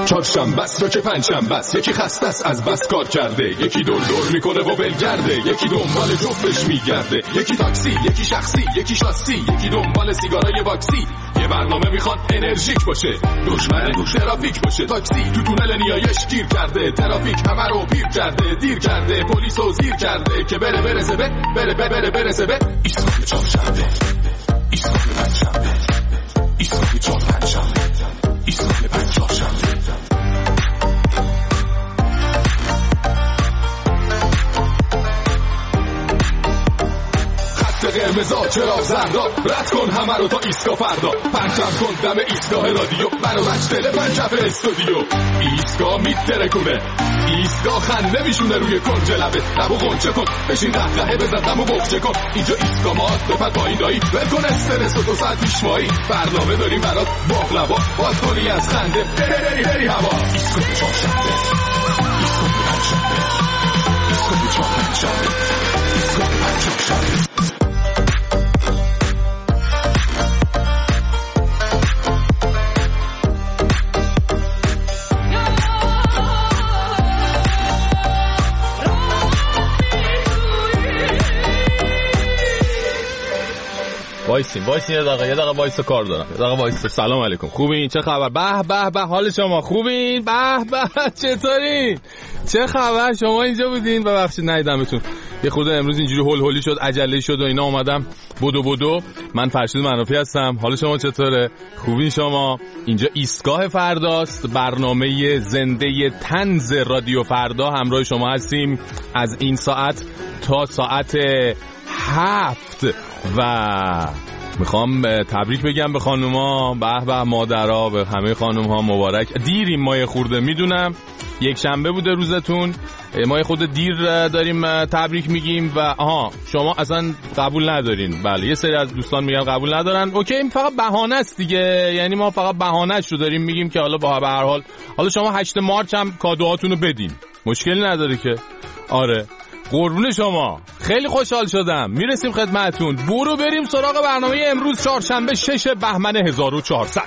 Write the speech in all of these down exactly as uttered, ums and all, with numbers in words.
چهارشنبه است یا که پنجشنبه است، یکی خسته است از بس کار کرده، یکی دور دور میکنه و بلگرده، یکی دنبال جفتش میگرده، یکی تاکسی، یکی شخصی، یکی شاسی، یکی دنبال سیگارای واکسی. یه برنامه میخواد انرژیک باشه، دشمن دوش ترافیک باشه. تاکسی تو تونل نیایش گیر کرده، ترافیک همه رو پیر کرده، دیر کرده، پلیس رو زیر کرده که بره برسه به بره بره بره برسه به ایستگاه چهارشنبه، ایستگاه پنجشنبه، ایستگاه چهار پنجشنبه، ایستگاه پنجشنبه. قرمزا چرا زردا، رد کن همه رو تا ایستگاه فردا، پرچم کن دم ایستگاه رادیو، برو مجتله پنجف استودیو. ایستگاه میترکونه، ایستگاه خنده میشونه روی کنج لبه، لبو غنچه کن بشین قهقهه بزن دمو بخچه کن. اینجا ایستگاه ماست بپر پایین دایی، ول کن استرس و دو ساعت پیشمایی، برنامه داریم برات باقلوا، باز کنی از خنده بری بری هوا. ایستگاه چهارشنبه، ایستگاه پنجشنبه، ایستگاه چهار پنجشنبه، ایستگاه پنجشنبه. وایسین وایسین یه دقیقه یه دقیقه وایس کار دارم یه دقیقه وایس. سلام علیکم، خوبین؟ چه خبر؟ به به به، حال شما خوبین؟ به به، چطورین؟ چه خبر؟ شما اینجا بودین؟ ببخشید ندیدمتون، یه خورده امروز اینجوری هول هولی شد، عجله شد و اینا، اومدم بدو بدو. من فرشید منافی هستم، حال شما چطوره؟ خوبین شما؟ اینجا ایستگاه فرداست، برنامه زنده طنز رادیو فردا، همراه شما هستیم از این ساعت تا ساعت هفت. و میخوام تبریک بگم به خانوما، به به مادرها، به همه خانومها مبارک. دیریم ما یه خورده، میدونم یک شنبه بوده روزتون، ما یه خورده دیر داریم تبریک میگیم و آها شما اصلا قبول ندارین. بله یه سری از دوستان میگن قبول ندارن، اوکی، این فقط بهانه است دیگه، یعنی ما فقط بهانه‌اش رو داریم میگیم که حالا با به هر حال حالا شما هشت مارس هم کادوهاتون رو بدین، مشکلی نداره که. آره قربون شما، خیلی خوشحال شدم. میرسیم خدمتتون، برو بریم سراغ برنامه امروز، چهارشنبه شش بهمن هزار و چهارصد.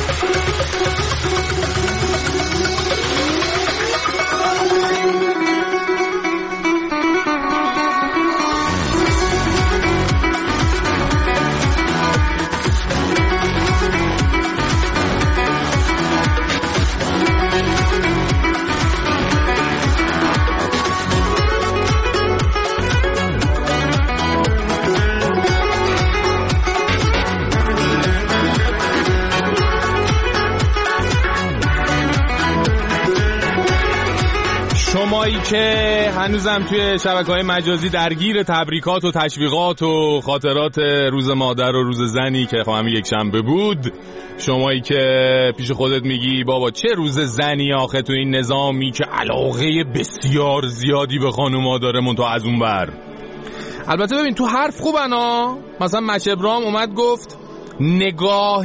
شمایی که هنوزم توی شبکه‌های مجازی درگیر تبریکات و تشویقات و خاطرات روز مادر و روز زنی که خب همین یک شنبه بود، شمایی که پیش خودت میگی بابا چه روز زنی آخه تو این نظامی که علاقه بسیار زیادی به خانوما داره منتها از اون بر. البته ببین تو حرف خوبن ها، مثلا مشبرام اومد گفت نگاه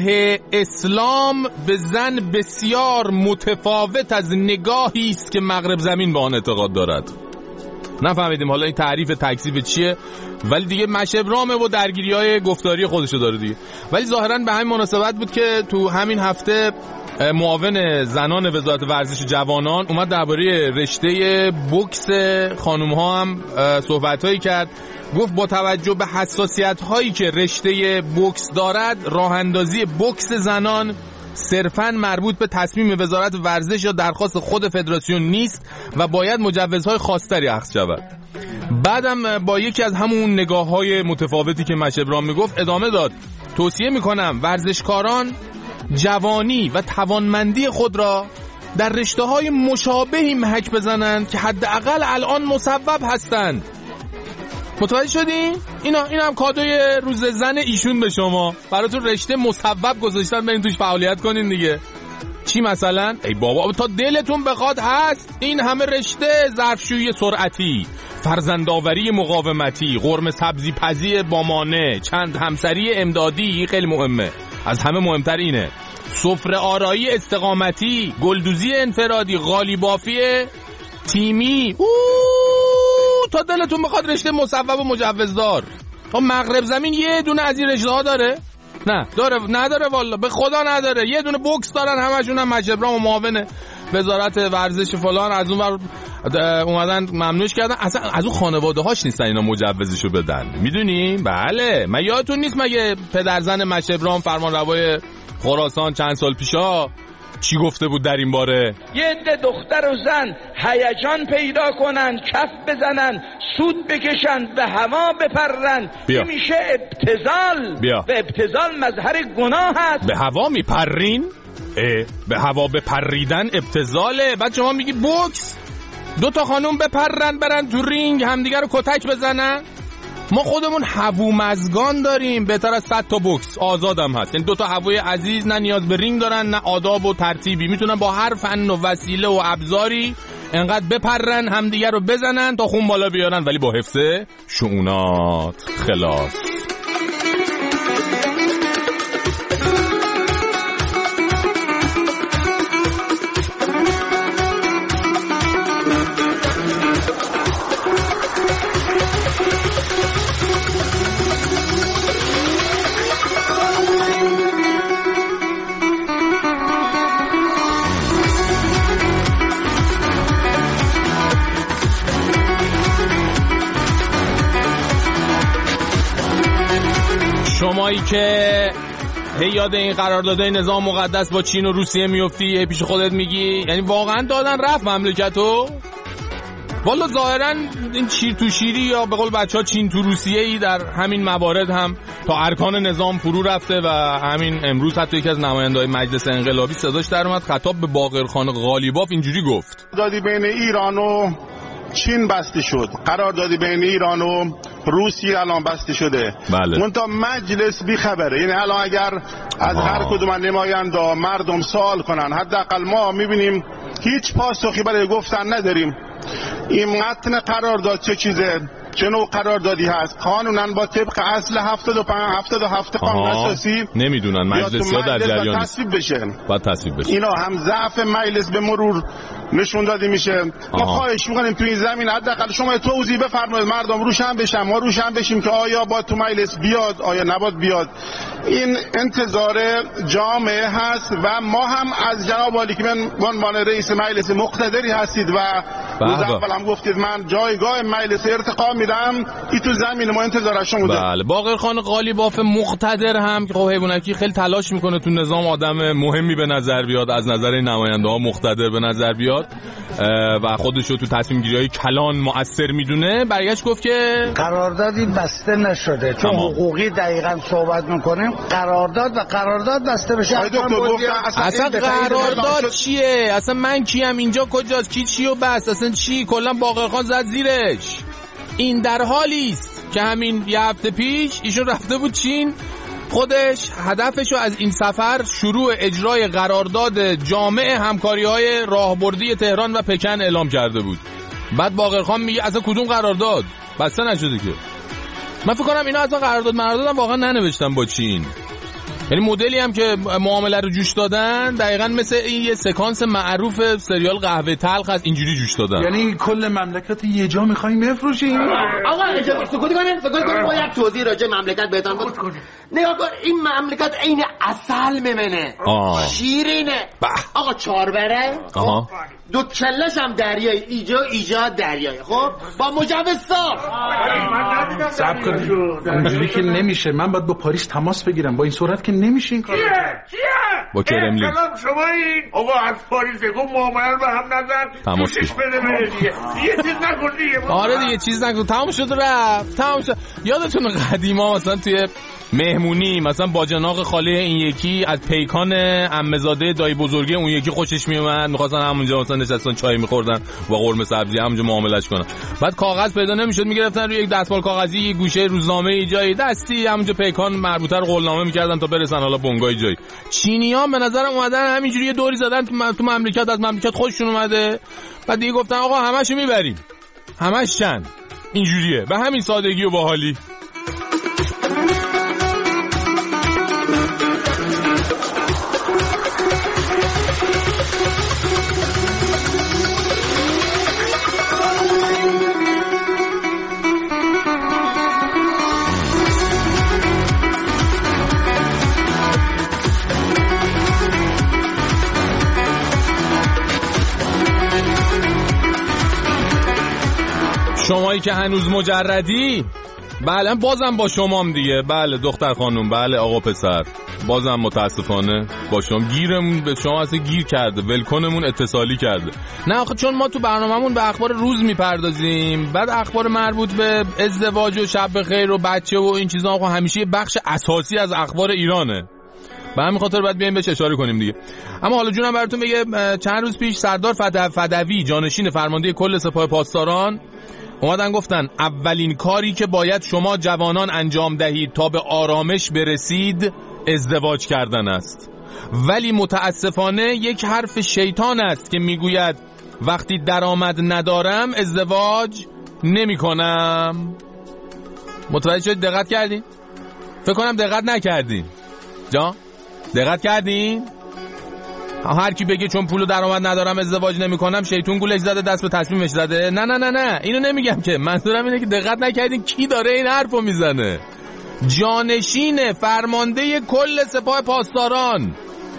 اسلام به زن بسیار متفاوت از نگاهی است که مغرب زمین به آن اعتقاد دارد. نفهمیدیم حالا این تعریف تکذیب چیه، ولی دیگه مشبرامه و درگیری‌های گفتاری خودشو داره دیگه. ولی ظاهراً به همین مناسبت بود که تو همین هفته معاون زنان وزارت ورزش جوانان اومد درباره رشته بوکس خانم‌ها هم صحبت‌هایی کرد. گفت با توجه به حساسیت‌هایی که رشته بوکس دارد، راه اندازی بوکس زنان صرفاً مربوط به تصمیم وزارت ورزش یا درخواست خود فدراسیون نیست و باید مجوزهای خاص‌تری اخذ شود. بعدم با یکی از همون نگاه‌های متفاوتی که مشبرام میگفت ادامه داد: توصیه میکنم ورزشکاران جوانی و توانمندی خود را در رشته‌های مشابهی محک بزنند که حداقل الان مصوب هستند. متوجه شدین؟ اینا این هم کادوی روز زن ایشون به شما، براتون رشته مصوب گذاشتن، برین توش فعالیت کنین دیگه. چی مثلا؟ ای بابا تا دلتون بخواد هست این همه رشته: ظرفشویی سرعتی، فرزندآوری مقاومتی، قرمه سبزی پزی با مانع، چند همسری امدادی، خیلی مهمه، از همه مهمتر اینه سفره آرایی استقامتی، گلدوزی انفرادی، قالیبافی تیمی. اوه تا دلتون بخواد رشته مصوب و مجوزدار. خب مغرب زمین یه دونه از این رشته ها داره؟ نه داره؟ نداره والله، به خدا نداره. یه دونه بوکس دارن همشون، هم مجبرام و معاونه وزارت ورزش فلان از اون ور اومدن ممنوعش کردن. اصلا از اون خانواده هاش نیستن اینا مجوزشو بدن، میدونی؟ بله، من یادتون نیست مگه پدرزن مشبرام فرمانروای خراسان چند سال پیشا چی گفته بود در این باره؟ یه عده دختر و زن هیجان پیدا کنن، کف بزنن، سود بکشن، به هوا بپرن، بیا. این میشه ابتذال. بیا. و ابتذال مظهر گناه هست. به هوا میپرین؟ اه، به هوا بپریدن ابتذاله. بعد شما میگی بوکس، دو تا خانوم بپرن برن تو رینگ همدیگه رو کتک بزنن. ما خودمون هوومزگان داریم بهتر از صد تا بوکس، آزادم هست. یعنی دو تا هوای عزیز نه نیاز به رینگ دارن نه آداب و ترتیبی، میتونن با هر فن و وسیله و ابزاری انقدر بپرن همدیگه رو بزنن تا خون بالا بیارن، ولی با حفظ شؤونات. خلاص. شمایی که هی یاد این قراردادهای نظام مقدس با چین و روسیه میفتی، هی پیش خودت میگی یعنی واقعا دادن رفت مملکتو؟ والا ظاهرا این چیر تو شیری یا به قول بچه ها چین تو روسیه ای در همین موارد هم تا ارکان نظام فرو رفته و همین امروز حتی یکی از نماینده‌های مجلس انقلابی صداش در اومد خطاب به باقرخان قالیباف اینجوری گفت: قراردادی بین ایران و چین بسته شد، قراردادی بین ایران و روسیه الان بسته شده. بله. منتها مجلس بی خبره. یعنی الان اگر از آه. هر کدوم نماینده مردم سوال کنن، حداقل ما میبینیم هیچ پاسخی برای گفتن نداریم. این متن قرارداد چه چیزه؟ چه نوع قراردادی هست؟ قانونا با طبق اصل هفتاد و پنج هفتاد و هفت قانون اساسی نمیدونن مجلس‌ها در جریان تصویب بشه. بعد تصویب بشه. اینا هم ضعف مجلس به مرور نشون داده میشه. ما خواهش میکنیم تو این زمین حداقل شما توضیح بفرمایید، مردم روشن بشن، ما روشن بشیم که آیا با تو مجلس بیاد آیا نباید بیاد. این انتظار جامعه هست و ما هم از جناب عالی که من به عنوان رئیس مجلس مقتدری هستید و روز اول هم گفتید من جایگاه مجلس ارتقا میدم، این تو زمین ما انتظار از شما. بله، باقرخان قالیباف مقتدر هم که خب حیوانکی خیلی تلاش میکنه تو نظام آدم مهمی به نظر بیاد، از نظر نماینده ها مقتدر به نظر بیاد و خودش رو تو تصمیم گیری های کلان مؤثر میدونه. برگشت گفت که قراردادی بسته نشده، چون تمام. حقوقی دقیقاً صحبت میکنیم، قرارداد و قرارداد بسته بشه. اصلا, اصلا قرارداد چیه؟ اصلا من کیم؟ اینجا کجاست؟ کی چیو بس؟ اصلا چی؟ کلا باقرخان زد زیرش. این در حالی است که همین یه هفته پیش ایشون رفته بود چین، خودش هدفشو از این سفر شروع اجرای قرارداد جامع همکاری‌های راهبردی تهران و پکن اعلام کرده بود. بعد باقرخان میگه اصلا کدوم قرارداد؟ بسته نشده که. من فکر کنم اینا اصلا قرارداد قراردادم واقعا ننوشتن با چین. یعنی مدلی هم که معامله رو جوش دادن دقیقاً مثل این یه سکانس معروف سریال قهوه تلخ هست، اینجوری جوش دادن. یعنی کل مملکت یه جا می‌خوایم بفروشیم؟ آقا اجازه سکوت کنین، سکوت کنین. ما یک توضیح راجع مملکت بهتون بدم. نگاه کن، این مملکت عین عسل میمنه، شیرینه. آقا چاربره، آها، دو کلش هم دریایی، ایجا ایجاد دریایی. خب با مجوز صاف. صبر کنید، اونجوری که نمیشه. من باید با پاریس تماس بگیرم، با این سرعت که نمیشه این کار. چیه؟ چیه؟ با کرملین. سلام شما این آقا از پاریس گفت معامله به هم نزن، تماس بده بره دیگه. یه چیز نکن دیگه. آره دیگه چیز نکن، تمام شد رفت، تمام شد. یادتون قدیما مثلا توی مهمونی مثلا باجناق خاله این یکی از پیکان عمه‌زاده دایی بزرگی اون یکی خوشش میومد، می‌خواستن همونجا مثلا نشستن چای می‌خوردن با قرمه سبزی همونجا معاملهش کنن. بعد کاغذ پیدا نمی‌شد، می‌گرفتن روی یک دستمال کاغذی یه گوشه روزنامه جایی دستی همونجا پیکان مربوطه رو قولنامه می‌کردن تا برسن حالا بنگای جایی. چینی‌ها به نظر اومدن همینجوری یه دوری زدن تو مملکت، از مملکت خوششون اومده. بعد دیگه گفتن آقا همه‌شو می‌بریم، همش چند اینجوریه، به همین سادگی و باحالی. شمایی که هنوز مجردی، بله بازم با شمام دیگه. بله دختر خانوم، بله آقا پسر، بازم متاسفانه با شما گیرمون به شما اصلا گیر کرده، ولکنمون اتصالی کرده. نه آخه چون ما تو برنامه‌مون به اخبار روز میپردازیم، بعد اخبار مربوط به ازدواج و شب بخیر و بچه و این چیزا آقا همیشه یه بخش اساسی از اخبار ایرانه، به همین خاطر باید بیایم بهش اشاره کنیم دیگه. اما حالا جونم براتون بگه، چند روز پیش سردار فدوی جانشین فرمانده کل سپاه پاسداران اومدن گفتن اولین کاری که باید شما جوانان انجام دهید تا به آرامش برسید ازدواج کردن است. ولی متاسفانه یک حرف شیطان است که میگوید وقتی درآمد ندارم ازدواج نمی کنم. متوجه شدید؟ دقت کردین؟ فکر کنم دقت نکردین. جا؟ دقت کردین؟ هر کی بگه چون پول و درآمد ندارم ازدواج نمیکنم شیطون گولش زده، دست به تصمیمش زده. نه نه نه نه اینو نمیگم که، منظورم اینه که دقت نکردین کی داره این حرفو میزنه. جانشین فرمانده کل سپاه پاسداران.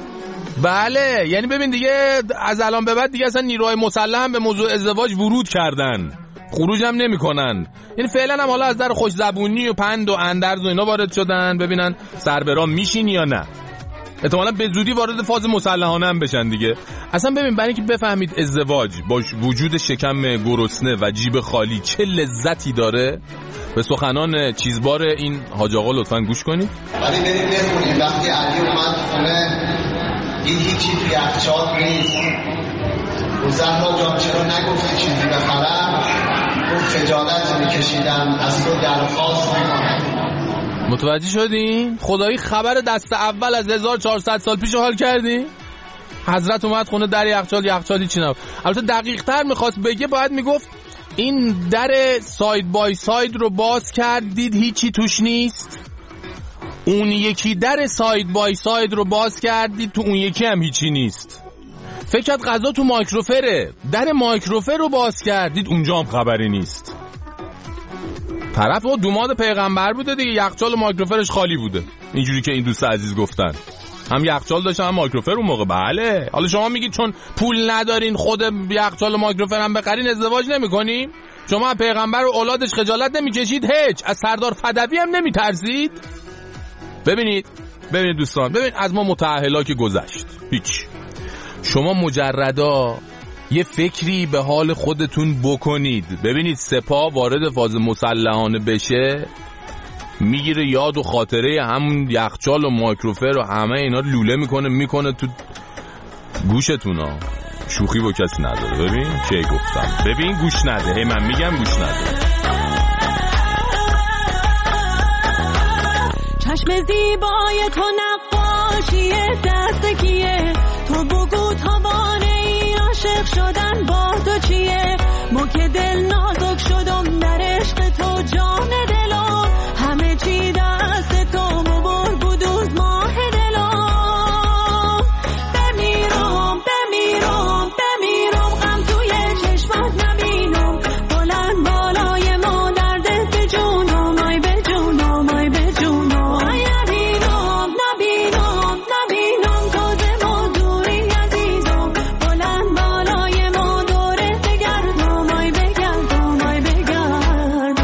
بله یعنی ببین دیگه از الان به بعد دیگه اصلا نیروهای مسلح هم به موضوع ازدواج ورود کردن، خروج هم نمیکنن. یعنی فعلا هم حالا از در خوش زبونی و پند و اندرز و اینا وارد شدن ببینن سربرام میشین یا نه. احتمالاً به زودی وارد فاز مسلحانه هم بشن دیگه. اصلا ببین برای اینکه بفهمید ازدواج با وجود شکم گرسنه و جیب خالی چه لذتی داره، به سخنان چیزبار این حاج آقا لطفاً گوش کنید. ولی بریم بخونیم وقتی علی اومد خونه دید هیچی توی یخچال نیست. او زهرا جان چرا نگفتی چیزی بخرم؟ گفت خجالت میکشیدم از تو درخواست میکنم. متوجه شدین؟ خدایی خبر دست اول از هزار و چهارصد سال پیش حال کردی؟ حضرت اومد خونه در یخچال، یخچالی چی نبود. البته دقیق تر میخواست بگه باید میگفت این در ساید بای ساید رو باز کردید هیچی توش نیست، اون یکی در ساید بای ساید رو باز کردید تو اون یکی هم هیچی نیست. فکر کرد غذا تو مایکروفره، در مایکروفر رو باز کردید اونجا هم خبری نیست. طرف و دوماد پیغمبر بوده دیگه، یخچال و مایکروفرش خالی بوده، اینجوری که این دوست عزیز گفتن. هم یخچال داشتن هم مایکروفر اون موقع. بله حالا شما میگید چون پول ندارین خود یخچال و مایکروفر هم بخرین ازدواج نمی‌کنیم؟ شما پیغمبر و اولادش خجالت نمی‌کشید؟ هیچ از سردار فدوی هم نمی‌ترسید؟ ببینید ببینید دوستان، ببین از ما متأهلا که گذشت هیچ. شما مجردا یه فکری به حال خودتون بکنید. ببینید سپاه وارد فاز مسلحانه بشه میگیره یاد و خاطره همون یخچال و مایکروفر و همه اینا لوله میکنه میکنه تو گوشتون ها. شوخی با کسی نداره. ببین چه گفتم، ببین گوش نده، هی من میگم گوش نده. چشم زیبای تو نقاشی دست کیه؟ تو بگو تاوانه این عاشق شدن با تو چیه؟ ما که دل نازک شدم در عشق تو جان دلم، همه چی دست تو مبر بودوز ماه دلم. بمیرم بمیرم بمیرم غم توی چشمات نبینم، بلند بالای ما درد به جونم، آی به جونم آی به جونم. آی نبینم نبینم نبینم تازه ما دوری عزیزم، بلند بالای ما دوره بگردم، آی بگردم آی بگردم.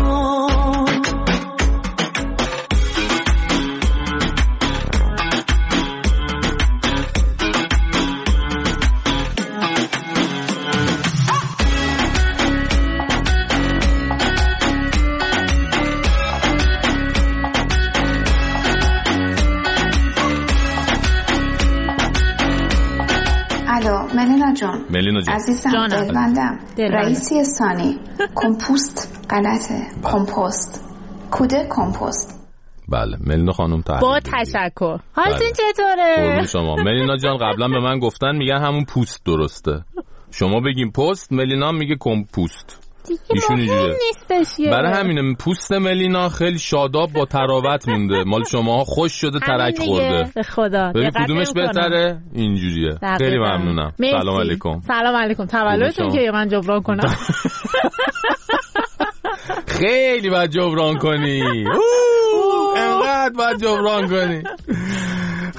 الو ملینا جان. ملینا جان عزیزم دلبندم. رئیسی ثانی کمپوست غلطه، کمپوست کوده کمپوست. بله ملینا خانم تحلیل با تشکر. حالتون چطوره؟ قربون شما. ملینا جان قبلا به من گفتن میگن همون پوست درسته، شما بگیم پست، ملینا میگه کمپوست. ایشون اینجوریه. برای همینه پوست ملینا خیلی شاداب با تراوت مونده، مال شماها خوش شده ترک خورده. به خدا ببین کدومش بهتره؟ اینجوریه. خیلی ممنونم. سلام علیکم. سلام علیکم. تولدتون که من جبران کنم. خیلی باید جبران کنی، انقدر باید جبران کنی.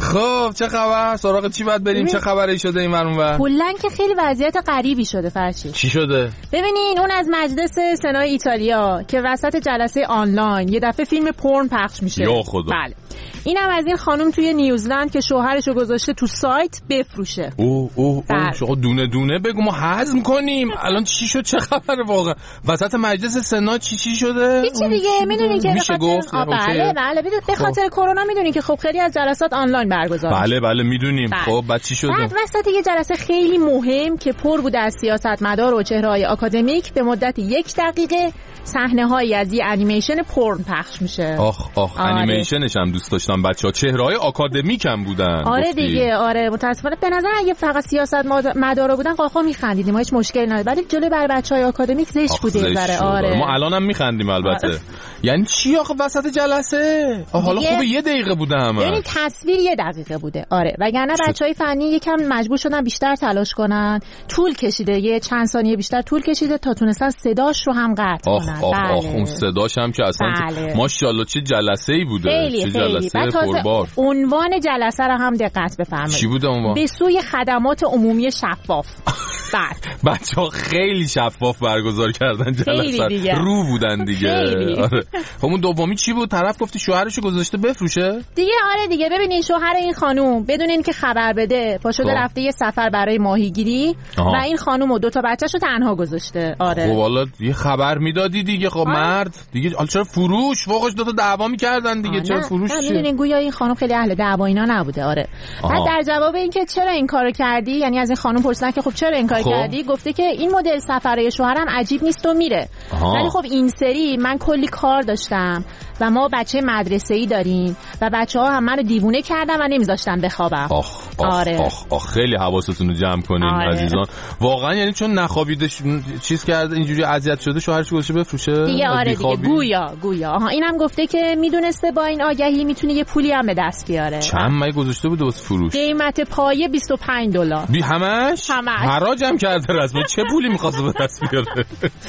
خب چه خبر؟ سراغ چی باید بریم؟ چه خبری شده این ور اونور؟ کلاً که خیلی وضعیت غریبی شده فرشی. چی شده؟ ببینین اون از مجلس سنای ایتالیا که وسط جلسه آنلاین یه دفعه فیلم پورن پخش میشه. یا خدا. بله. اینم از این خانم توی نیوزلند که شوهرشو گذاشته تو سایت بفروشه. اوه اوه اوه شما دونه دونه بگو ما هضم کنیم. الان چی شد؟ چه خبره واقعا؟ وسط مجلس سنا چی چی شده؟ هیچی دیگه میدونین که میشه گفت. بله بله به خاطر کرونا میدونین که خب خیلی از جلسات آنلاین برگزار میشه. بله بله میدونیم. خب بعد چی شده؟ بعد وسط یه جلسه خیلی مهم که پر بود از سیاستمدار و چهره‌های آکادمیک به مدت یک دقیقه صحنه‌هایی از یه انیمیشن پورن پخش میشه. آخ آخ آره. انیمیشنش هم دوست داشتم بچه‌ها، چهره‌های آکادمیک هم بودن. آره گفتی. دیگه آره متأسفانه به نظر اگه فقط سیاست مدارا بودن قاقا میخندیدیم، ما هیچ مشکلی نداره، ولی جلوی بر بچه‌های آکادمیک زشت بوده ذره. آره ما الانم میخندیم البته. آره. یعنی چی آخه وسط جلسه؟ حالا خوبه یه دقیقه بوده همه. یعنی تصویر یه دقیقه بوده. آره وگرنه بچه‌های فنی یکم مجبور شدن بیشتر تلاش کنن. طول کشیده، یه چند ثانیه بیشتر طول کشیده تا تونستن صداش رو هم قطع آخ کنن. آخ آخ اون صداش هم که اصلا بله. ماشاءالله چه جلسه‌ای بوده. خیلی چه جلسه پربار. عنوان جلسه رو هم دقت بفرمایید. چی بوده عنوان؟ به سوی خدمات عمومی شفاف. بعد بچه‌ها خیلی شفاف برگزار کردن جلسه. رو بودن دیگه. آره. خب اون دومی چی بود؟ طرف گفتی شوهرشو گذاشته بفروشه؟ دیگه آره دیگه ببینین شوهر این خانوم بدون اینکه خبر بده پا شده رفته یه سفر برای ماهیگیری و این خانوم و دو تا بچه‌شو تنها گذاشته. آره. خب والا یه خبر میدادی دیگه. خب مرد دیگه حالا چرا فروش؟ فوقش دو تا دعوا می‌کردن دیگه. چرا فروش چیه؟ می‌دونین گویا این خانوم خیلی اهل دعوا اینا نبوده. آره. بعد در جواب اینکه چرا این کارو کردی، یعنی از این خانوم پرسیدن که خب چرا این کارو خب. کردی، گفته که این مدل سفرهای شوهرم عجیب نیست و میره. ولی خب این سری من کلی کار داشتم و ما بچه مدرسه‌ای داریم و بچه‌ها هم منو دیوونه کردن و نمیذاشتن بخوابم. آخ آخ آره. آخ آخ خیلی حواستون رو جمع کنین آره. عزیزان. واقعا یعنی چون نخوابیده چیز کرده اینجوری اذیت شده شوهرش گذاشته بفروشه دیگه. آره دیگه گویا گویا آها اینم گفته که میدونسته با این آگهی میتونه یه پولی هم به دست بیاره. چند مای گذاشته بود واسه فروش؟ قیمت پایه بیست و پنج دلار. بی همش؟ همش حراج هم کرده رسما. چه پولی می‌خواسته به دست بیاره؟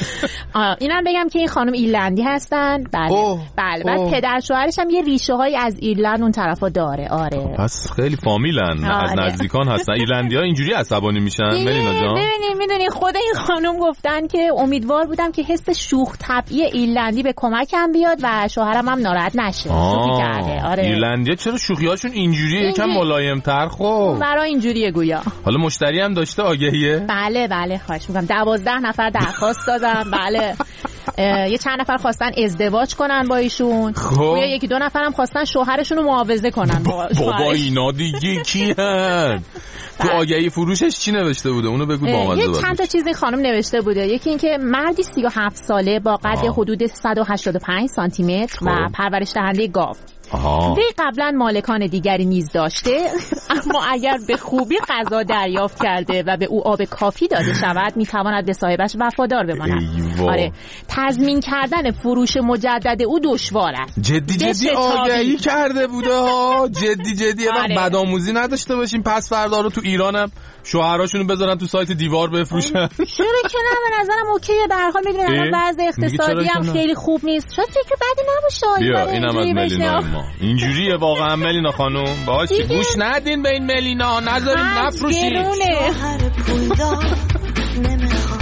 اینم بگم که این خانم ایرلندی هستن. بله اوه. بله بعد پدر شوهرش هم یه ریشه‌هایی از ایرلند اون طرفا داره. آره پس خیلی فامیلن. آره. از نزدیکان هستن. ایرلندی‌ها اینجوری عصبانی میشن ملینا جان. ببینید میدونی خود این خانم گفتن که امیدوار بودم که حس شوخ طبعی ایرلندی به کمکم بیاد و شوهرم هم ناراحت نشه. شوخی کرده. آره ایرلندی‌ها چرا شوخی‌هاشون اینجوریه یکم ملایم‌تر؟ خب برای اینجوریه گویا. حالا مشتری هم داشته آگهیه؟ بله بله خواهش می‌کنم. دوازده نفر درخواست دادن. بله یه چند نفر خواستن ازدواج کنن با ایشون. خب یا یکی دو نفرم خواستن شوهرشون رو معاوضه کنن با بابا اینا دیگه کیان؟ تو آگهی فروشش چی نوشته بوده؟ اونو بگو با من. یه چند تا چیز این خانم نوشته بوده. یکی اینکه مردی سی و هفت ساله با قد حدود صد و هشتاد و پنج سانتی متر و پرورش دهنده گاو. وی قبلا مالکان دیگری نیز داشته اما اگر به خوبی غذا دریافت کرده و به او آب کافی داده شود میتواند به صاحبش وفادار بماند. آره تضمین کردن فروش مجدد او دشوار است. جدی جدی آگهی کرده بوده ها. جدی جدی آره. بدآموزی نداشته باشیم پس فردا رو تو ایرانم شوهراشونو بذارن تو سایت دیوار بفروشن. چرا که نه به نظرم اوکیه. به هر حال میدونید الان وضع اقتصادی هم خیلی خوب نیست. شاید فکر بدی نباشه. بیا اینم از ملینا ما. اینجوریه واقعا ملینا خانم. باشه گوش ندین به این ملینا نذارین نفروشین. شوهر پولدار نمیخوام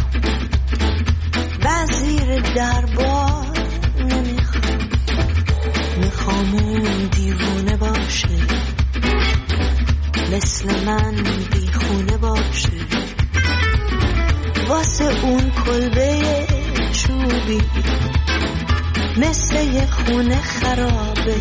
وزیر دربار نمیخوام میخوام اون دیوونه باشه مثل من بیخونه باشه واسه اون کلبه چوبی مثل یه خونه خرابه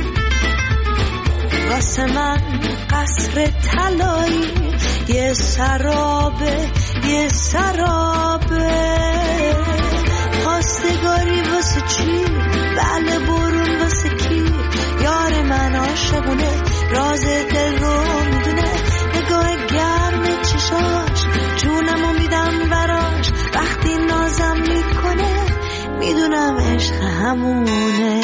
واسه من قصر طلایی یه سرابه یه سرابه خواستگاری واسه چی بله برون واسه کی یار من عاشقونه راز دل رو میدونه نگاه گرم چشاش جونمو میدم براش وقتی نازم میکنه میدونم عشق همونه.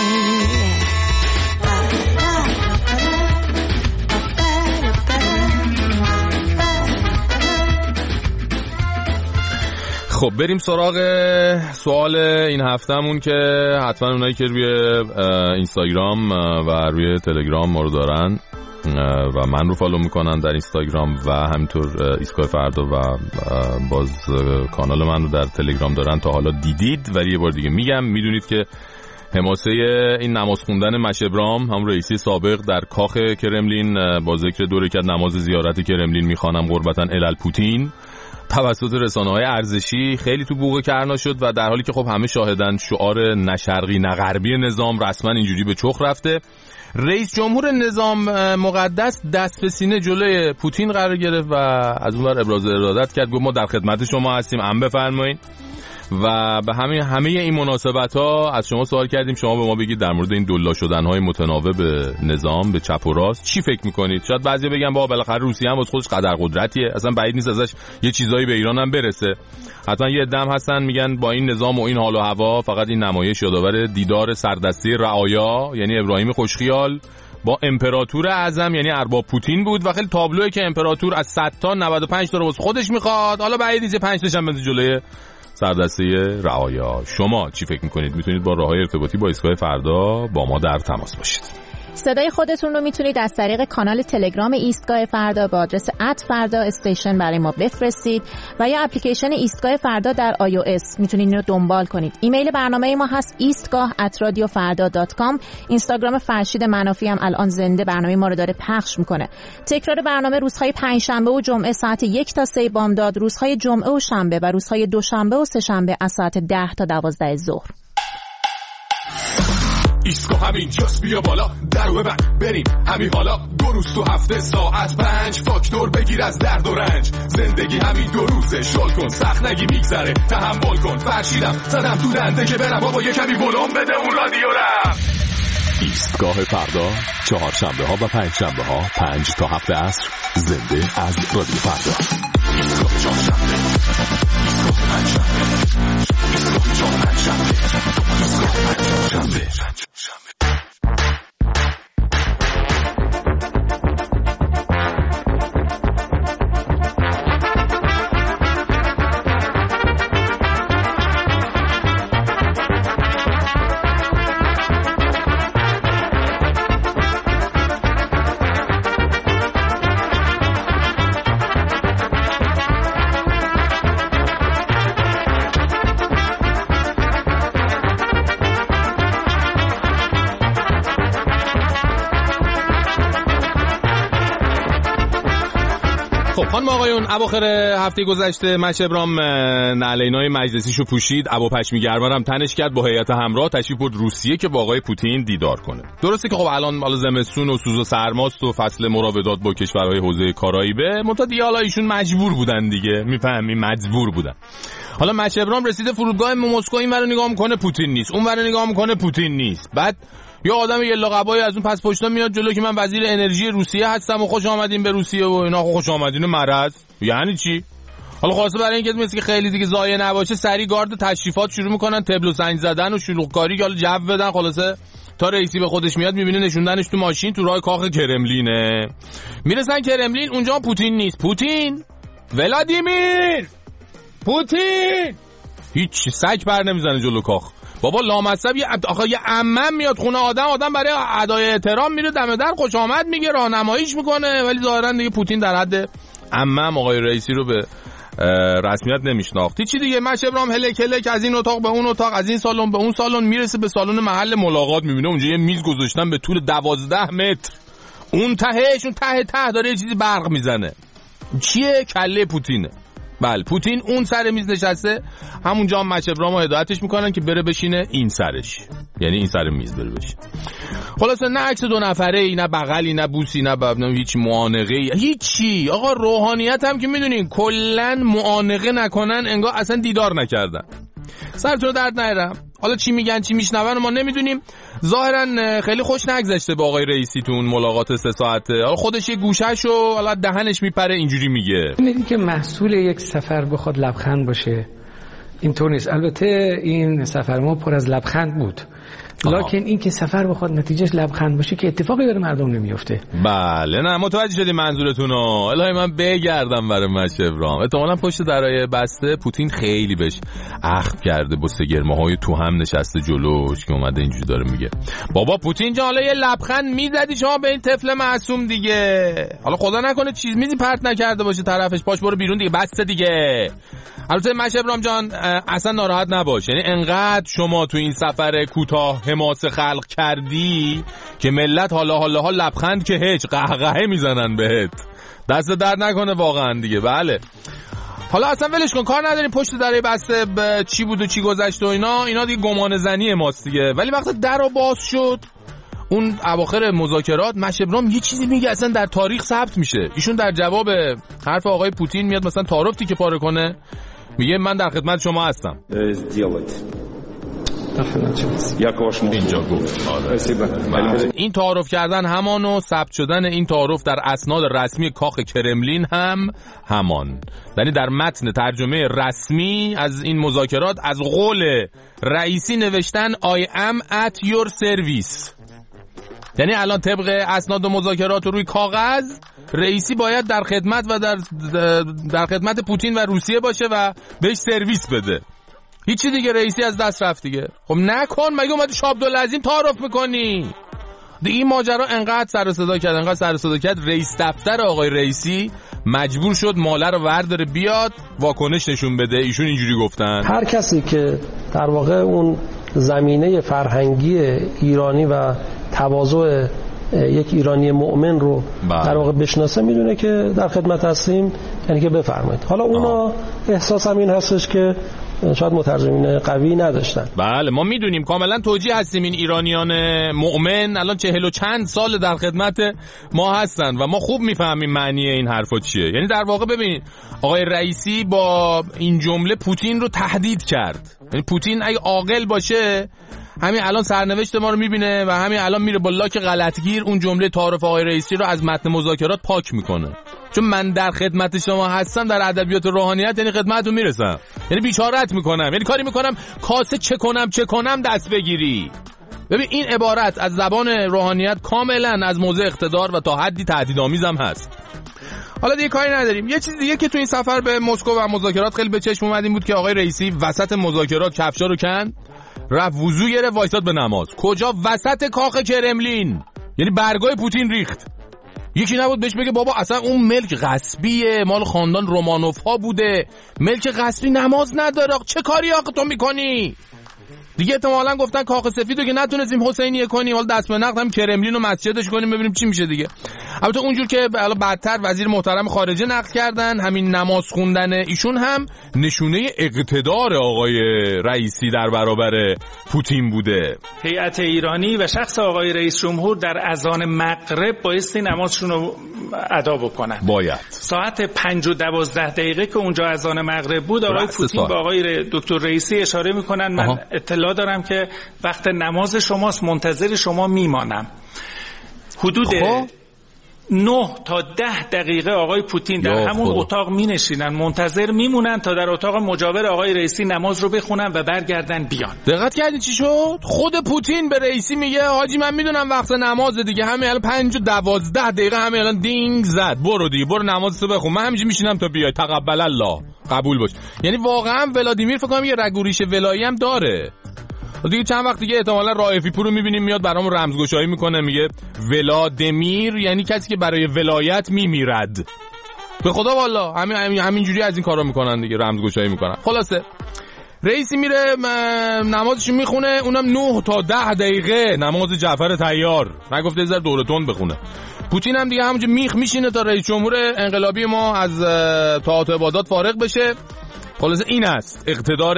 خب بریم سراغ سوال این هفتهمون که حتما اونایی که روی اینستاگرام و روی تلگرام ما رو دارن و من رو فالو میکنن در اینستاگرام و همینطور ایستگاه فردا و باز کانال من رو در تلگرام دارن تا حالا دیدید، ولی یه بار دیگه میگم میدونید که حماسه این نماز خوندن مشبرام هم رئیسی سابق در کاخ کرملین با ذکر دو رکعت نماز زیارت کرملین میخوانم قربتاً الی پوتین توسط رسانه‌های ارزشی خیلی تو بوق کرنا شد و در حالی که خب همه شاهدن شعار نه شرقی نه غربی نظام رسما اینجوری به چخ رفته. رئیس جمهور نظام مقدس دست به سینه جلوی پوتین قرار گرفت و از اون ور ابراز ارادت کرد، گفت ما در خدمت شما هستیم، ام بفرمایید. و به همه همه این مناسبت ها از شما سوال کردیم شما به ما بگید در مورد این دلا شدن های متناوب به نظام، به چپ و راست چی فکر میکنید؟ شاید بعضی بگن با بالاخره روسیه هم واسه خودش قدر قدرتیه، اصلا بعید نیست ازش یه چیزایی به ایران هم برسه. حتما یه عده‌ام هستن میگن با این نظام و این حال و هوا فقط این نمایش یادآور دیدار سردسته رعایا یعنی ابراهیم خوشخیال با امپراتور اعظم یعنی ارباب پوتین بود و خیلی تابلوئه که امپراتور از صد تا نود و پنج تا رو واسه خودش میخواد، حالا بعید نیست پنج تاش هم بده جلوی سردسته رعایا. شما چی فکر میکنید؟ میتونید با راههای ارتباطی با ایستگاه فردا با ما در تماس باشید. صدای خودتون رو میتونید از طریق کانال تلگرام ایستگاه فردا با آدرس ات فردا استیشن برای ما بفرستید و یا اپلیکیشن ایستگاه فردا در آی او اس میتونید اینو دنبال کنید. ایمیل برنامه ما هست ایستگاه ات رادیو فردا دات کام. اینستاگرام فرشید منافی هم الان زنده برنامه ما رو داره پخش میکنه. تکرار برنامه روزهای پنجشنبه و جمعه ساعت یک تا سه بامداد، روزهای جمعه و شنبه و روزهای دوشنبه و سه‌شنبه از ساعت ده تا دوازده ظهر. ایستگاه همین جاست، بیا بالا درو ببند بریم همین حالا، دو روز تو هفته ساعت پنج فاکتور بگیر از درد و رنج، زندگی همین دو روزه شل کن سخت نگی میگذره تحمل کن، فرشیدم زدم تو دنده که برم بابا یه کمی ولوم بده اون رادیو رم. ایستگاه فردا چهارشنبه ها و پنج شنبه ها پنج تا هفت عصر زنده از رادیو فردا. ایستگاه چهارشنبه، ایستگاه پنج شنبه، ایستگاه چهار پنج شنبه، ایستگاه پنج شنبه. خانم آقایون، اواخر هفته گذشته مشبرام نعلینای مجلسیشو پوشید، ابا پشمی گرمارم تنش کرد، با هیئت همراه تشریف برد روسیه که با آقای پوتین دیدار کنه. درسته که خب الان مال زمستون و سوز و سرماست و فصل مراودات با کشورهای حوزه کارائیبه، منتها دیگه حالا ایشون مجبور بودن دیگه، میفهمی مجبور بودن. حالا مشبرام رسیده فرودگاه مسکو، این ور نگاه میکنه پوتین نیست، اون ور نگاه میکنه پوتین نیست. بعد یا آدم یه لقبایی از اون پس پشتا میاد جلو که من وزیر انرژی روسیه هستم و خوش آمدین به روسیه و اینا. خوش آمدین مرض یعنی چی؟ حالا خلاصه برای اینکه مثل که خیلی دیگه ضایع نباشه سری گارد تشریفات شروع میکنن تبل و سنج زدن و شلوغکاری که حالا جو بدن. خلاصه تا رئیسی به خودش میاد میبینه نشوندنش تو ماشین تو راه کاخ کرملینه. میرسن کرملین، اونجا پوتین نیست. پوتین ولادیمیر پوتین هیچ سگ پر نمیزنه جلو کاخ. بابا لامصب یه آخه یه عمم میاد خونه آدم، آدم برای ادای احترام میره دم در خوش آمد میگه، راهنماییش میکنه، ولی ظاهرا دیگه پوتین در حد عمم آقای رئیسی رو به رسمیت نمیشناخت. چی دیگه مشبرام هلک هلک از این اتاق به اون اتاق، از این سالن به اون سالن، میرسه به سالن محل ملاقات، میبینه اونجا یه میز گذاشتن به طول دوازده متر، اون تهش اون ته ته داره یه چیزی برق میزنه. چیه؟ کله پوتینه. بله پوتین اون سر میز نشسته، همونجا هم مشبرامو هدایتش میکنن که بره بشینه این سرش، یعنی این سر میز بره بشینه. خلاصه نه عکس دو نفره ای، نه بغلی، نه بوسی، نه ببنم هیچ معانقه ای، هیچی. آقا روحانیت هم که میدونین کلن معانقه نکنن انگار اصلا دیدار نکردن. سرتون درد نیارم، حالا چی میگن چی میشنون ما نمیدونیم. ظاهرا خیلی خوش نگذشته با آقای رئیسی تو اون ملاقات سه ساعته. حالا خودش یه گوشه‌شو حالا دهنش میپره اینجوری میگه. میگه که محصول یک سفر بخواد لبخند باشه اینطور نیست. البته این سفر ما پر از لبخند بود. لکن این که سفر بخواد نتیجهش لبخند باشه که اتفاقی برای مردم نمیفته. بله نه متوجه شدی منظورتونو. الهی من بگردم برای مشه ابراهیم. احتمالاً پشت درای بسته پوتین خیلی بهش اخم کرده، با سگرمه‌های تو هم نشسته جلوش که اومده اینجوری داره میگه بابا پوتین جان حالا یه لبخند میزدی شما به این طفل معصوم دیگه، حالا خدا نکنه چیز میزی پرت نکرده باشه طرفش، پاش برو بیرون دیگه، بس دیگه. البته مشه ابراهیم جان اصلا ناراحت نباش، یعنی انقدر شما تو این سفر کوتاه حماسه خلق کردی که ملت حالا حالا ها لبخند که هیچ قهقهه میزنن بهت، دست درد نکنه واقعا دیگه. بله حالا اصلا ولش کن، کار نداریم پشت دره بسته چی بود و چی گذشت و اینا اینا دیگه گمان زنی ماست دیگه. ولی وقتی درو باز شد اون اواخر مذاکرات مشه ابراهیم یه چیزی میگه اصلا در تاریخ ثبت میشه. ایشون در جواب حرف آقای پوتین میاد مثلا تعارف تیکه پاره کنه، میگه من در خدمت شما هستم. اینجا گفت آره. این تعارف کردن همان و ثبت شدن این تعارف در اسناد رسمی کاخ کرملین هم همان، یعنی در متن ترجمه رسمی از این مذاکرات از قول رئیسی نوشتن I am at your service، یعنی الان طبق اسناد و مذاکرات روی کاغذ رئیسی باید در خدمت و در در خدمت پوتین و روسیه باشه و بهش سرویس بده. هیچی دیگه رئیسی از دست رفت دیگه. خب نکن، مگه اومدی شاه عبدالعظیم تعارف میکنی؟ دیگه این ماجرا انقدر سر و صدا کرد انقدر سر و صدا کرد رئیس دفتر آقای رئیسی مجبور شد ماله رو ورداره بیاد واکنش نشون بده. ایشون اینجوری گفتن هر کسی که در واقع اون زمینه فرهنگی ایرانی و تواضع یک ایرانی مؤمن رو بله. در واقع بشناسه میدونه که در خدمت هستیم، یعنی که بفرمایید. حالا اونا احساس هم این هستش که شاید مترجمین قوی نداشتن. بله ما میدونیم کاملا توجیه هستیم این ایرانیان مؤمن الان چهل و چند سال در خدمت ما هستن و ما خوب میفهمیم معنی این حرفا چیه. یعنی در واقع ببینید آقای رئیسی با این جمله پوتین رو تهدید کرد. یعنی پوتین اگه عاقل باشه همین الان سرنوشت ما رو میبینه و همین الان میره با لاک غلطگیر اون جمله تعارف آقای رئیسی رو از متن مذاکرات پاک میکنه. چون من در خدمت شما هستم در ادبیات روحانیت یعنی خدمتتون میرسم، یعنی بیچارت میکنم، یعنی کاری میکنم کاسه چه کنم چه کنم دست بگیری. ببین این عبارت از زبان روحانیت کاملا از موضع اقتدار و تا حدی تهدیدآمیزم هست. حالا دیگه کاری نداریم. یه چیز دیگه که تو این سفر به مسکو و مذاکرات خیلی به چشم اومد این بود که آقای رئیسی وسط مذاکرات کفشا رو کند، رفت وضو گرفت وایساد به نماز. کجا؟ وسط کاخ کرملین، یعنی برگای پوتین ریخت. یکی نبود بهش بگه بابا اصلا اون ملک غصبیه، مال خاندان رومانوف ها بوده، ملک غصبی نماز نداره، چه کاری آقا تو میکنی؟ دیگه احتمالاً گفتن کاخ سفیدو که نتونستیم حسینیه کنیم، حالا دست به نقد هم کرملین و مسجدش کنیم ببینیم چی میشه دیگه. البته اونجور که حالا بعدتر وزیر محترم خارجه نقد کردن، همین نماز خوندن ایشون هم نشونه اقتدار آقای رئیسی در برابر پوتین بوده. هیئت ایرانی و شخص آقای رئیس جمهور در اذان مغرب بایستی نمازشون رو ادا بکنن. باید ساعت پنج و دوازده دقیقه که اونجا اذان مغرب بود آقای پوتین با آقای دکتر رئیسی اشاره میکنن من آها. اطلاع دارم که وقت نماز شماست، منتظر شما میمانم. حدود خب. نه تا ده دقیقه آقای پوتین در همون خدا. اتاق می نشینن منتظر میمونن تا در اتاق مجاور آقای رئیسی نماز رو بخونن و برگردن بیان. دقت کردی چی شد؟ خود پوتین به رئیسی میگه حاجی من میدونم وقت نماز دیگه، همین الان پنج و دوازده دقیقه همین الان دینگ زد، برو دیگه برو نمازتو بخون، من همینجوری میشینم تا بیای، تقبل الله، قبول باش. یعنی واقعا ولادیمیر فکر کنم یه رگوریش ولایی هم داره. دیگه چند وقت دیگه احتمالاً رائفی پور رو می‌بینیم میاد برامون رمزگشایی میکنه، میگه ولادیمیر یعنی کسی که برای ولایت میمیرد. به خدا والا همین همینجوری از این کارا میکنن دیگه، رمزگشایی میکنن. خلاصه رئیسی میره نمازش میخونه، اونم نه تا ده دقیقه نماز جعفر طیار، نگفته یه ذره دوره تند بخونه. پوتین هم دیگه همونجا میخ میشینه تا رئیس جمهور انقلابی ما از طاعات و عبادات فارغ بشه. خلاصه این است اقتدار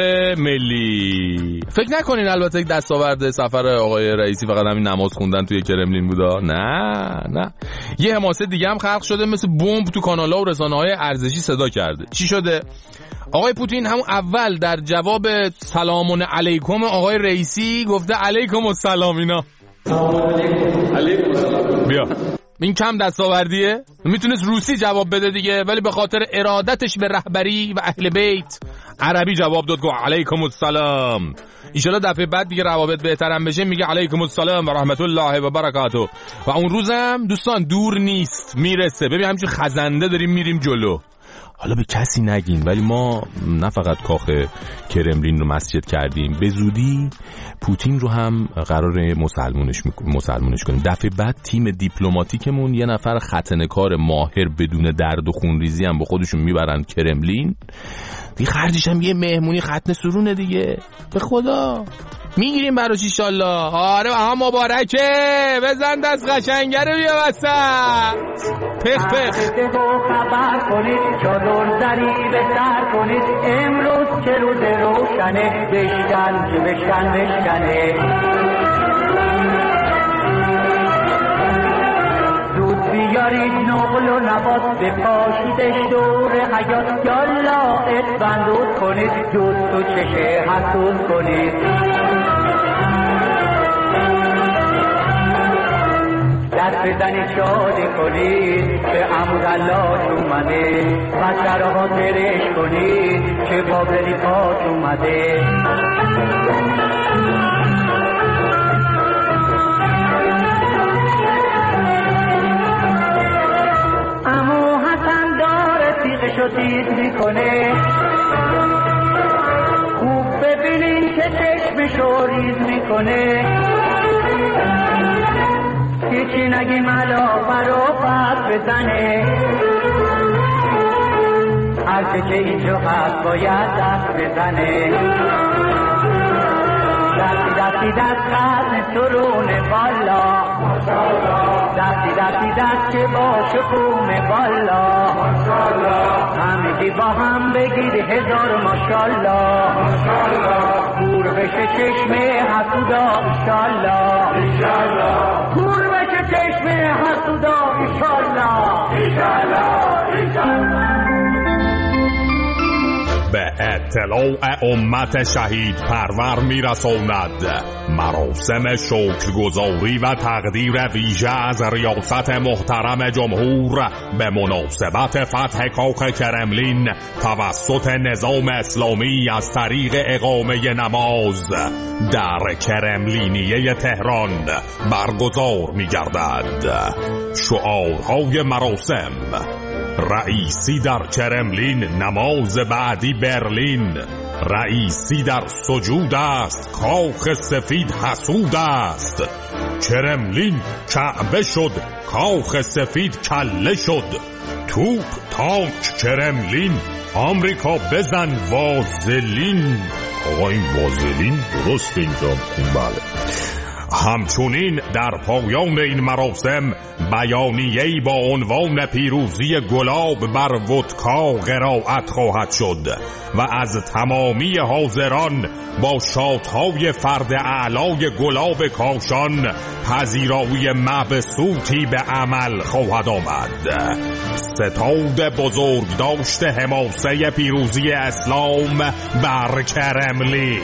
ملی. فکر نکنین البته دستاورد سفر آقای رئیسی فقط همین نماز خوندن توی کرملین بودا، نه نه، یه حماسه دیگه هم خلق شده، مثل بمب تو کانال‌ها و رسانه‌های ارزشی صدا کرده. چی شده؟ آقای پوتین همون اول در جواب سلام علیکم آقای رئیسی گفته علیکم السلام. اینا علیکم السلام. بیا این کم دستاوردیه؟ میتونست روسی جواب بده دیگه، ولی به خاطر ارادتش به رهبری و اهل بیت عربی جواب داد که علیکم السلام. ایشالا دفعه بعد دیگه روابط بهترم بشه میگه علیکم السلام و رحمت الله و برکاته. و اون روزم دوستان دور نیست، میرسه. ببین همچون خزنده داریم میریم جلو. حالا به کسی نگین، ولی ما نه فقط کاخ کرملین رو مسجد کردیم، به زودی پوتین رو هم قراره مسلمونش مسلمونش کنیم. دفعه بعد تیم دیپلماتیکمون یه نفر ختنه‌کار ماهر بدون درد و خونریزی هم با خودشون میبرن کرملین. دیگه خرجش هم یه مهمونی ختنه سرونه دیگه. به خدا میگیریم براش ایشالله. آره هم مبارکه. بزن دست قشنگه رو بیا وسط. پخ پخ خبر کنید چادر زری به سر کنید امروز که روز روشنه بشکن که بشکن بشکنه زود بیارید نقل و نبات بپاشیدش دور حیات یالا اتبندود کنید جست و چشه حسود کنید دست بزنید شادی کنید که امرالله اومده بچه‌ها ترش کنید که بابلی پاک اومده امو حسن داره تیغشو تیز میکنه خوب ببینین که چشمشو ریز میکنه هیچی نگی ملا برو پس بزنه هرچه که اینجا هست باید دست بزنه دستی دستی دست قدن سرونه بالا دستی دستی دست که باشه قوم بالا همگی با هم بگید هزار ماشالله پور بشه چشمه حسودا ایشالله پور بشه چشمه حسودا ایشالله ایشالله به اطلاع امت شهید پرور میرساند مراسم شکرگزاری و تقدیر ویژه از ریاست محترم جمهور به مناسبت فتح کاخ کرملین توسط نظام اسلامی از طریق اقامه نماز در کرملینیه تهران برگزار می‌گردد. شعارهای مراسم: رئیسی در کرملین نماز بعدی برلین، رئیسی در سجود است کاخ سفید حسود است، کرملین کعبه شد کاخ سفید کله شد، توپ تانک کرملین آمریکا بزن وازلین. آقا این وازلین درست اینجا؟ بله. همچنین در پایان این مراسم بیانیه‌ای با عنوان پیروزی گلاب بر ودکا قرائت خواهد شد و از تمامی حاضران با شاطهای فرد اعلای گلاب کاشان پذیرایی مبسوطی به عمل خواهد آمد. ستاد بزرگ داشته حماسه پیروزی اسلام بر کرملین.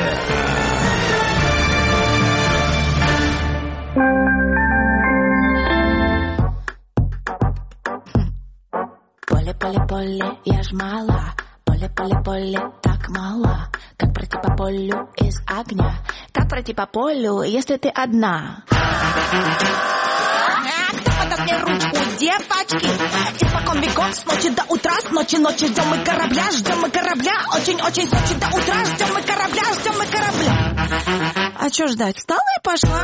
Поле-поле-поле, я ж мала. Поле-поле-поле, так мало. Как пройти по полю из огня? Как пройти по полю, если ты одна? Кто подаст мне ручку, девочки? Испокон веков, с ночи до утра, с ночи ночи ждем мы корабля, ждем мы корабля. Очень-очень с ночи до утра, ждем мы корабля, ждем мы корабля. А чё ждать? Встала и пошла.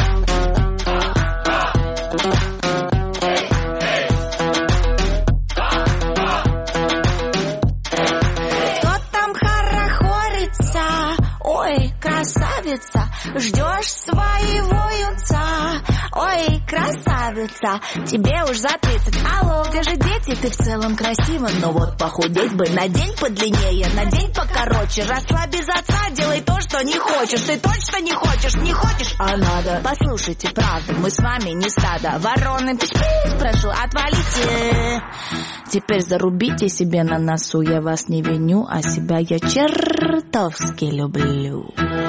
Красавица, ждешь своего юнца. Ой, красавица, тебе уж за тридцать. Алло, где же дети? Ты в целом красива, но вот похудеть бы на день подлиннее, на день покороче. Расслабь без отца, делай то, что не хочешь. Ты точно не хочешь, не хочешь, а надо. Послушайте, правда, мы с вами не стадо. Вороны, пиш-пиш, прошу, отвалите. Теперь зарубите себе на носу, я вас не виню, а себя я чертовски люблю.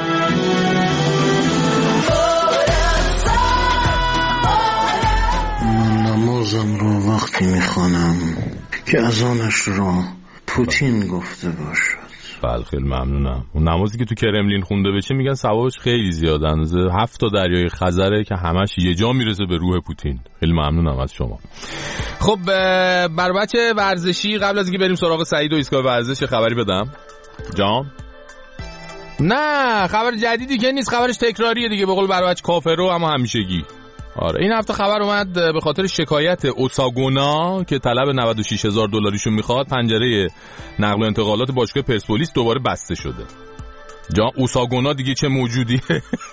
من نمازم رو وقتی میخوانم که اذانش را پوتین گفته باشد. بله خیلی ممنونم. اون نمازی که تو کرملین خونده بشه میگن ثوابش خیلی زیاده، اندازه هفت تا دریای خزره که همش یه جا میرسه به روح پوتین. خیلی ممنونم از شما. خب بر بچه ورزشی قبل از اینکه بریم سراغ سعید و ایستگاه ورزش خبری بدم. جان نه خبر جدیدی که نیست، خبرش تکراریه دیگه، به قول بر بچه کافرو اما همیشگی. آره این هفته خبر اومد به خاطر شکایت اوساگونا که طلب نود و شش هزار دلاریشون میخواد، پنجره نقل و انتقالات باشگاه پرسپولیس دوباره بسته شده. جا اوساگونا دیگه چه موجودیه؟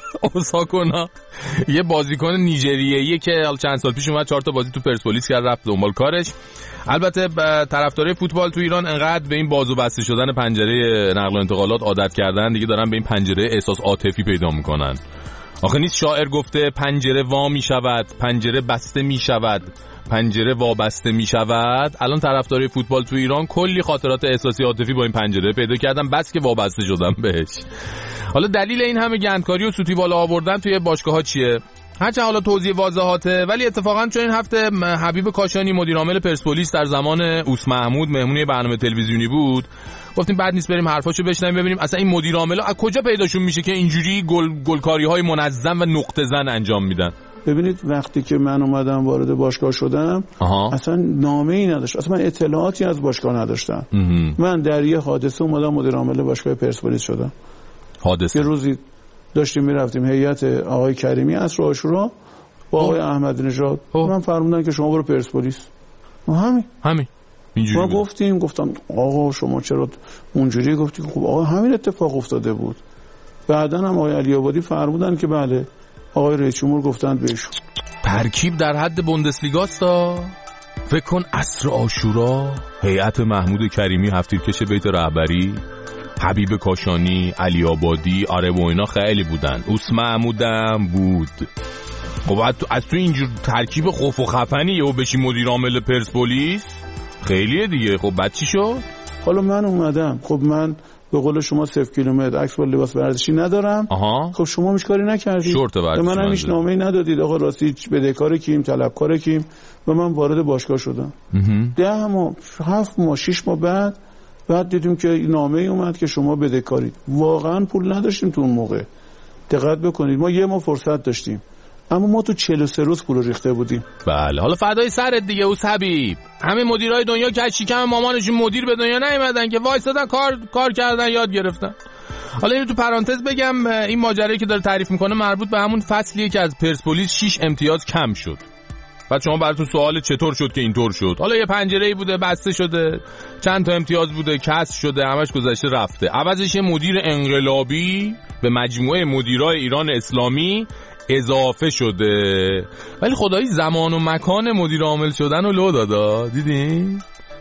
اوساگونا یه بازیکن نیجریه‌ایه که چند سال پیش اومد چهار تا بازی تو پرسپولیس کرد، رفت دنبال کارش. البته طرفدارای فوتبال تو ایران انقدر به این بازو بسته شدن پنجره نقل و انتقالات عادت کردن دیگه، دارن به این پنجره احساس عاطفی پیدا میکنن. آخه نیست شاعر گفته پنجره وا می شود، پنجره بسته می شود، پنجره وابسته می شود. الان طرفدارای فوتبال تو ایران کلی خاطرات احساسی عاطفی با این پنجره پیدا کردن، بس که وابسته شدن بهش. حالا دلیل این همه گندکاری و سوتی بالا آوردن توی باشگاه‌ها چیه؟ هرچند حالا توضیح واضحاته، ولی اتفاقا چون این هفته حبیب کاشانی مدیر عامل پرسپولیس در زمان اوس محمود مهمون برنامه تلویزیونی بود، گفتیم بعد نیست بریم حرفاشو بشنویم ببینیم اصلا این مدیر عاملا از کجا پیداشون میشه که اینجوری گل گلکاری‌های منظم و نقطه زن انجام میدن. ببینید وقتی که من اومدم وارد باشگاه شدم آها. اصلا نامه‌ای نداشت، اصلا من اطلاعاتی از باشگاه نداشتم. امه. من در یه حادثه اومدم مدیر عامل باشگاه پرسپولیس شدم. حادثه یه روزی داشتیم میرفتیم هیئت آقای کریمی عصر عاشورا با آقای احمدی نژاد، من فرمودن که شما برو پرسپولیس. همین همین اینجوری ما گفتیم، گفتم آقا شما چرا اونجوری گفتی؟ خب آقا همین اتفاق افتاده بود. بعدن هم آقای علی آبادی فرمودن که بله آقای رئیس جمهور گفتند بهشون. ترکیب در حد بوندسلیگاستا. فکر کن عصر عاشورا هیئت محمود کریمی، هفتیرکش بیت رهبری، حبیب کاشانی، علی آبادی، آره و اینا خیلی بودن. اوس محمودم بود. خب از تو اینجور ترکیب خوف و خفنی یهو بشی مدیر عامل پرسپولیس خیلیه دیگه. خب بعد چی شد؟ حالا من اومدم، خب من به قول شما صفر کیلومتر عکس با لباس ورزشی ندارم. آها. خب شما هیچ کاری نکردید، شورت ورزشی من هم هیچ نامه‌ای ندادید آقا راستی بدهکار کیم طلبکار کیم، و من وارد باشگاه شدم. ده ماه هفت ماه شش ماه بعد بعد دیدیم که نامه ای اومد که شما بدهکارید. واقعا پول نداشتیم تو اون موقع، دقت بکنید ما یه ماه فرصت داشتیم اما ما تو چهل و سه روز پول ریخته بودیم. بله حالا فدای سرت دیگه اوس حبیب، همه مدیرای دنیا که از شکم مامانشون مدیر به دنیا نیومدن که وایسادن کار کار کردن یاد گرفتن. حالا اینو تو پرانتز بگم، این ماجرایی که داره تعریف میکنه مربوط به همون فصلیه که از پرسپولیس شش امتیاز کم شد. بعد شما براتون سوال چطور شد که اینطور شد؟ حالا یه پنجره‌ای بوده بسته شده، چند تا امتیاز بوده کسر شده، همش گذشته رفته. عوضش یه مدیر انقلابی به مجموعه مدیرای ایران اسلامی اضافه شده. ولی خدایی زمان و مکان مدیر عامل شدن رو لو دادا، دیدین؟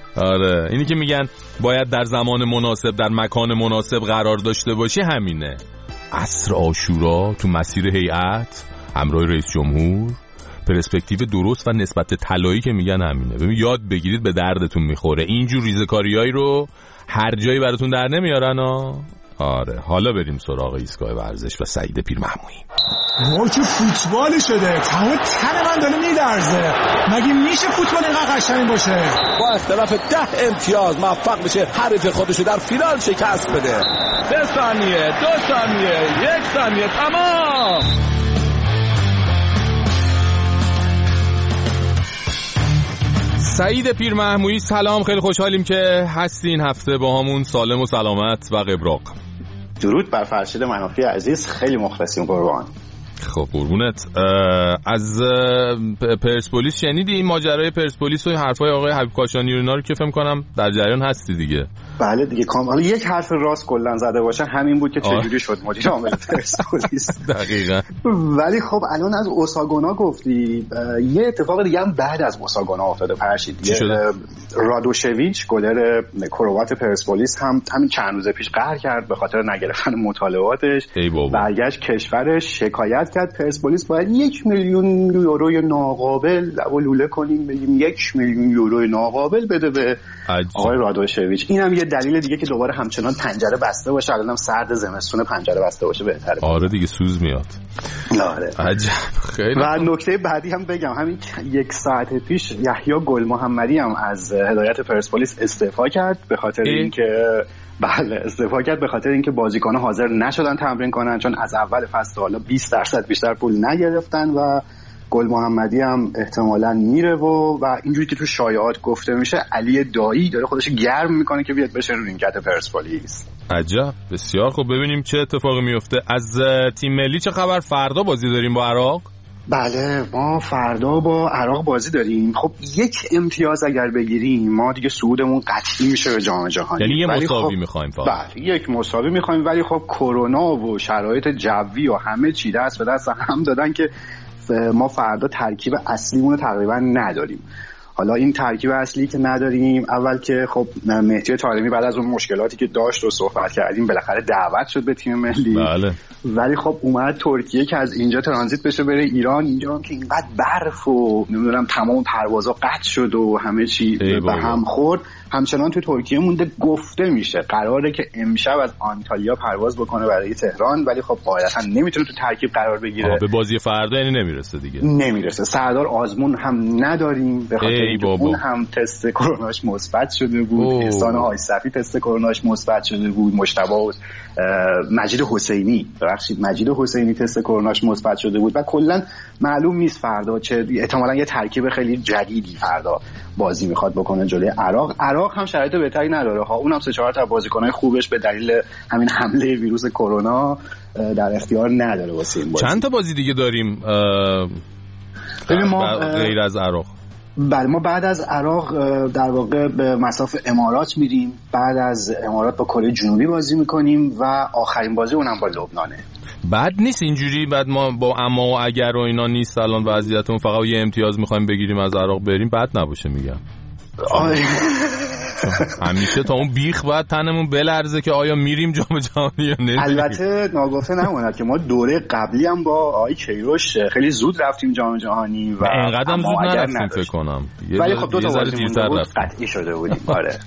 آره اینی که میگن باید در زمان مناسب در مکان مناسب قرار داشته باشی همینه. عصر عاشورا تو مسیر هیئت همراه رئیس جمهور، پرسپکتیو درست و نسبت طلایی که میگن همینه. ببین یاد بگیرید به دردتون میخوره. اینجور ریزکاریایی رو هر جایی براتون در نمیارن ها. آره حالا بریم سراغ ایستگاه ورزش و سعید پیرمحمودی. وای چه فوتبالی شده، تمام تن من داره میلرزه. مگه میشه فوتبال اینقدر قشنگ باشه؟ با اختلاف ده امتیاز موفق بشه حریف خودشو در فینال شکست بده. سه ثانیه، دو ثانیه، یک ثانیه، تمام. سعید پیرمحمودی سلام، خیلی خوشحالیم که هستین هفته با همون سالم و سلامت و قبراق. درود بر فرشید منافی عزیز، خیلی مخلصیم قربان. خب قربونت. از پرسپولیس شنیدی این ماجرای پرسپولیس و حرفای آقای حبیب کاشانی و اینا رو که فهم کنم در جریان هستی دیگه؟ بله دیگه کاملا یک حرف راست کلا زده باشه همین بود که چجوری شد مدیر عامل پرسپولیس. دقیقاً. ولی خب الان از اوساگونا گفتی، یه اتفاق دیگه هم بعد از اوساگونا افتاده فرشید. رادوشویچ گلر کروات پرسپولیس هم همین چند روز پیش قهر کرد به خاطر نگرفتن مطالباتش. برگشت کشورش شکایت کرد پرسپولیس باید یک میلیون یوروی ناقابل لب و لوله کنیم بگیم یک میلیون یوروی ناقابل بده به آقای رادوشویچ. اینم یه دلیل دیگه که دوباره همچنان پنجره بسته باشه، الانم سرد زمستون پنجره بسته باشه بهتره. آره دیگه سوز میاد. آره عجب خیلی. و نکته بعدی هم بگم، همین یک ساعت پیش یحیی گل محمدی هم از هدایت پرسپولیس استعفا کرد به خاطر اینکه بله استعفا کرد به خاطر اینکه بازیکن‌ها حاضر نشدن تمرین کنن، چون از اول فصل حالا بیست درصد بیشتر پول نگرفتن و گل محمدی هم احتمالاً میره و و اینجوری که تو شایعات گفته میشه علی دایی داره خودش گرم میکنه که بیاد بشه رو نیمکت پرسپولیس. عجب بسیار خوب. ببینیم چه اتفاقی میفته. از تیم ملی چه خبر؟ فردا بازی داریم با عراق. بله ما فردا با عراق بازی داریم. خب یک امتیاز اگر بگیریم ما دیگه صعودمون قطعی میشه به جام جهانی. یعنی یه مساوی خب میخوایم فقط. بله یک مساوی میخوایم، ولی خب کرونا و شرایط جوی و همه چی دست به دست هم دادن که ما فردا ترکیب اصلیمون رو تقریبا نداریم. حالا این ترکیب اصلی که نداریم، اول که خب مهدی طارمی بعد از اون مشکلاتی که داشت و صحبت کردیم بالاخره دعوت شد به تیم ملی. بله. ولی خب اومد ترکیه که از اینجا ترانزیت بشه بره ایران، اینجا هم که اینقدر برف و نمیدونم تمام پروازا قطع شد و همه چی به هم خورد، همچنان تو ترکیه مونده. گفته میشه قراره که امشب از آنتالیا پرواز بکنه برای تهران، ولی خب قاعدتا نمیتونه تو ترکیب قرار بگیره. به بازی فردا یعنی نمیرسه دیگه. نمیرسه. سردار آزمون هم نداریم به خاطر اینکه اون هم تست کروناش مثبت شده بود. احسان آیصفی تست کروناش مثبت شده بود. مجتبی مجید حسینی ببخشید مجید حسینی تست کروناش مثبت شده بود و کلا معلوم نیست فردا چه، احتمالاً یه ترکیب خیلی جدیدی فردا بازی میخواد بکنه جلوی عراق. عراق هم شرایط بهتری نداره ها، اونم سه چهار تا بازیکنای خوبش به دلیل همین حمله ویروس کرونا در اختیار نداره واسه این بازی. چند تا بازی دیگه داریم ببین ما غیر از عراق؟ بله ما بعد از عراق در واقع به مصاف امارات میریم، بعد از امارات با کره جنوبی بازی میکنیم و آخرین بازی اونم با لبنانه. بد نیست اینجوری بعد ما با اما و اگر و اینا نیست الان وضعیتمون، فقط یه امتیاز میخوایم بگیریم از عراق بریم، بد نباشه میگم. همیشه تا اون بیخ باید تنمون بلرزه که آیا میریم جام جهانی یا نه. البته ناگفته نماند که ما دوره قبلی هم با آقای کیروش خیلی زود رفتیم جام جهانی و اینقدر هم زود نرفتیم فکر کنم، ولی خب دو تا بازی بود قطعی شده بودیم. آره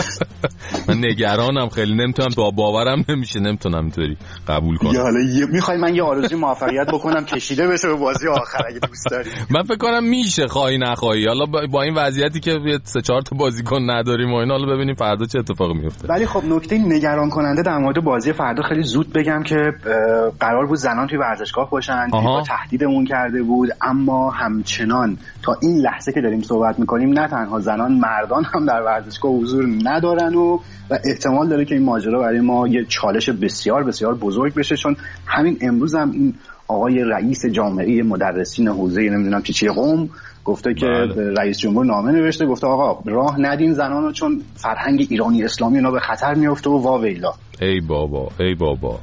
من نگرانم خیلی، نمیتونم با باورم نمیشه، نمیتونم اینطوری قبول کنم. حالا میخوای من یه آرزوی موفقیت بکنم کشیده بشه به بازی آخر اگه دوست داری؟ من فکر کنم میشه خواهی نخواهی. حالا با این وضعیتی که سه چهار تا بازیکن نداریم و اینا، حالا ببینیم فردا چه اتفاقی میفته. ولی خب نکته نگران کننده در مورد بازی فردا خیلی زود بگم که قرار بود زنان توی ورزشگاه باشن، فیفا تهدیدمون کرده بود، اما همچنان تا این لحظه که داریم صحبت میکنیم نه تنها زنان، مردان هم در ورزشگاه حضور ندارن و و احتمال داره که این ماجرا برای ما یه چالش بسیار بسیار بزرگ بشه، چون همین امروز هم این آقای رئیس جامعه مدرسین حوزه نمیدونم چی چی قم گفته که بله. رئیس جمهور نامه نوشته گفته آقا راه ندین زنانو چون فرهنگ ایرانی اسلامی اینا به خطر میفته و واویلا. ای بابا ای بابا،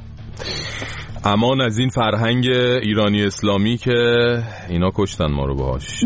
امان از این فرهنگ ایرانی اسلامی که اینا کشتن ما رو باهاش.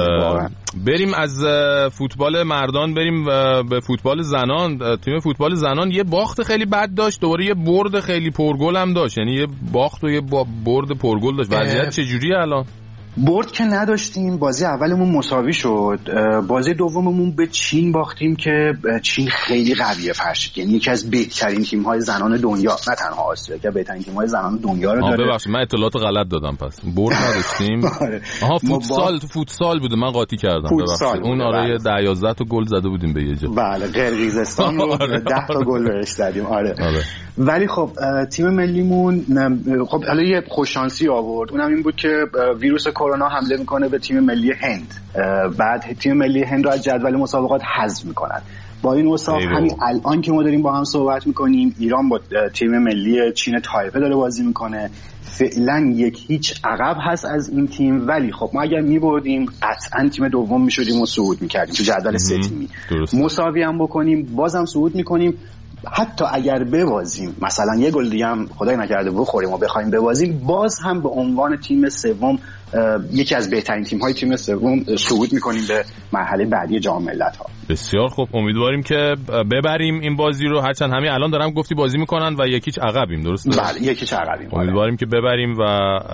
بریم از فوتبال مردان بریم به فوتبال زنان. تیم فوتبال زنان یه باخت خیلی بد داشت، دوباره یه برد خیلی پرگل هم داشت، یعنی یه باخت و یه برد پرگل داشت. وضعیت چجوریه الان؟ برد که نداشتیم، بازی اولمون مساوی شد، بازی دوممون به چین باختیم که چین خیلی قویه فرشید، یعنی یکی از بهترین تیم‌های زنان دنیا، نه تنها آسیا که بهترین تیم‌های زنان دنیا رو داره. ببخشید من اطلاعات غلط دادم، پس برد نداشتیم. آها فوتسال تو فوتسال بوده، من قاطی کردم ببخشید. اون آره ده یازده تا گل زده بودیم به یه جا. بله قرقیزستان رو ده تا گل بهش دادیم. آره. آره ولی خب تیم ملیمون خب حالا یه خوش شانسی آورد، اونم این بود که ویروس کرونا حمله میکنه به تیم ملی هند، بعد تیم ملی هند رو از جدول مسابقات حذف میکنن. با این اوصاف همین الان که ما داریم با هم صحبت میکنیم ایران با تیم ملی چین تایپه داره بازی میکنه، فعلا یک هیچ عقب هست از این تیم، ولی خب ما اگر میبردیم قطعا تیم دوم میشدیم و صعود میکردیم تو جدول سه تیمی. مساوی هم بکنیم بازم صعود میکنیم، حتی اگر ببازیم مثلا یه گل دیگه هم خدای نکرده بخوریم و بخوایم ببازیم، باز هم به عنوان تیم سوم یکی از بهترین تیم‌های تیم سوم صعود می‌کنیم به مرحله بعدی جام ملت‌ها. بسیار خوب، امیدواریم که ببریم این بازی رو، هرچند همین الان دارم گفتی بازی می‌کنن و یکیچ عقبیم، درسته؟ بله یکیچ عقبیم. امیدواریم که ببریم و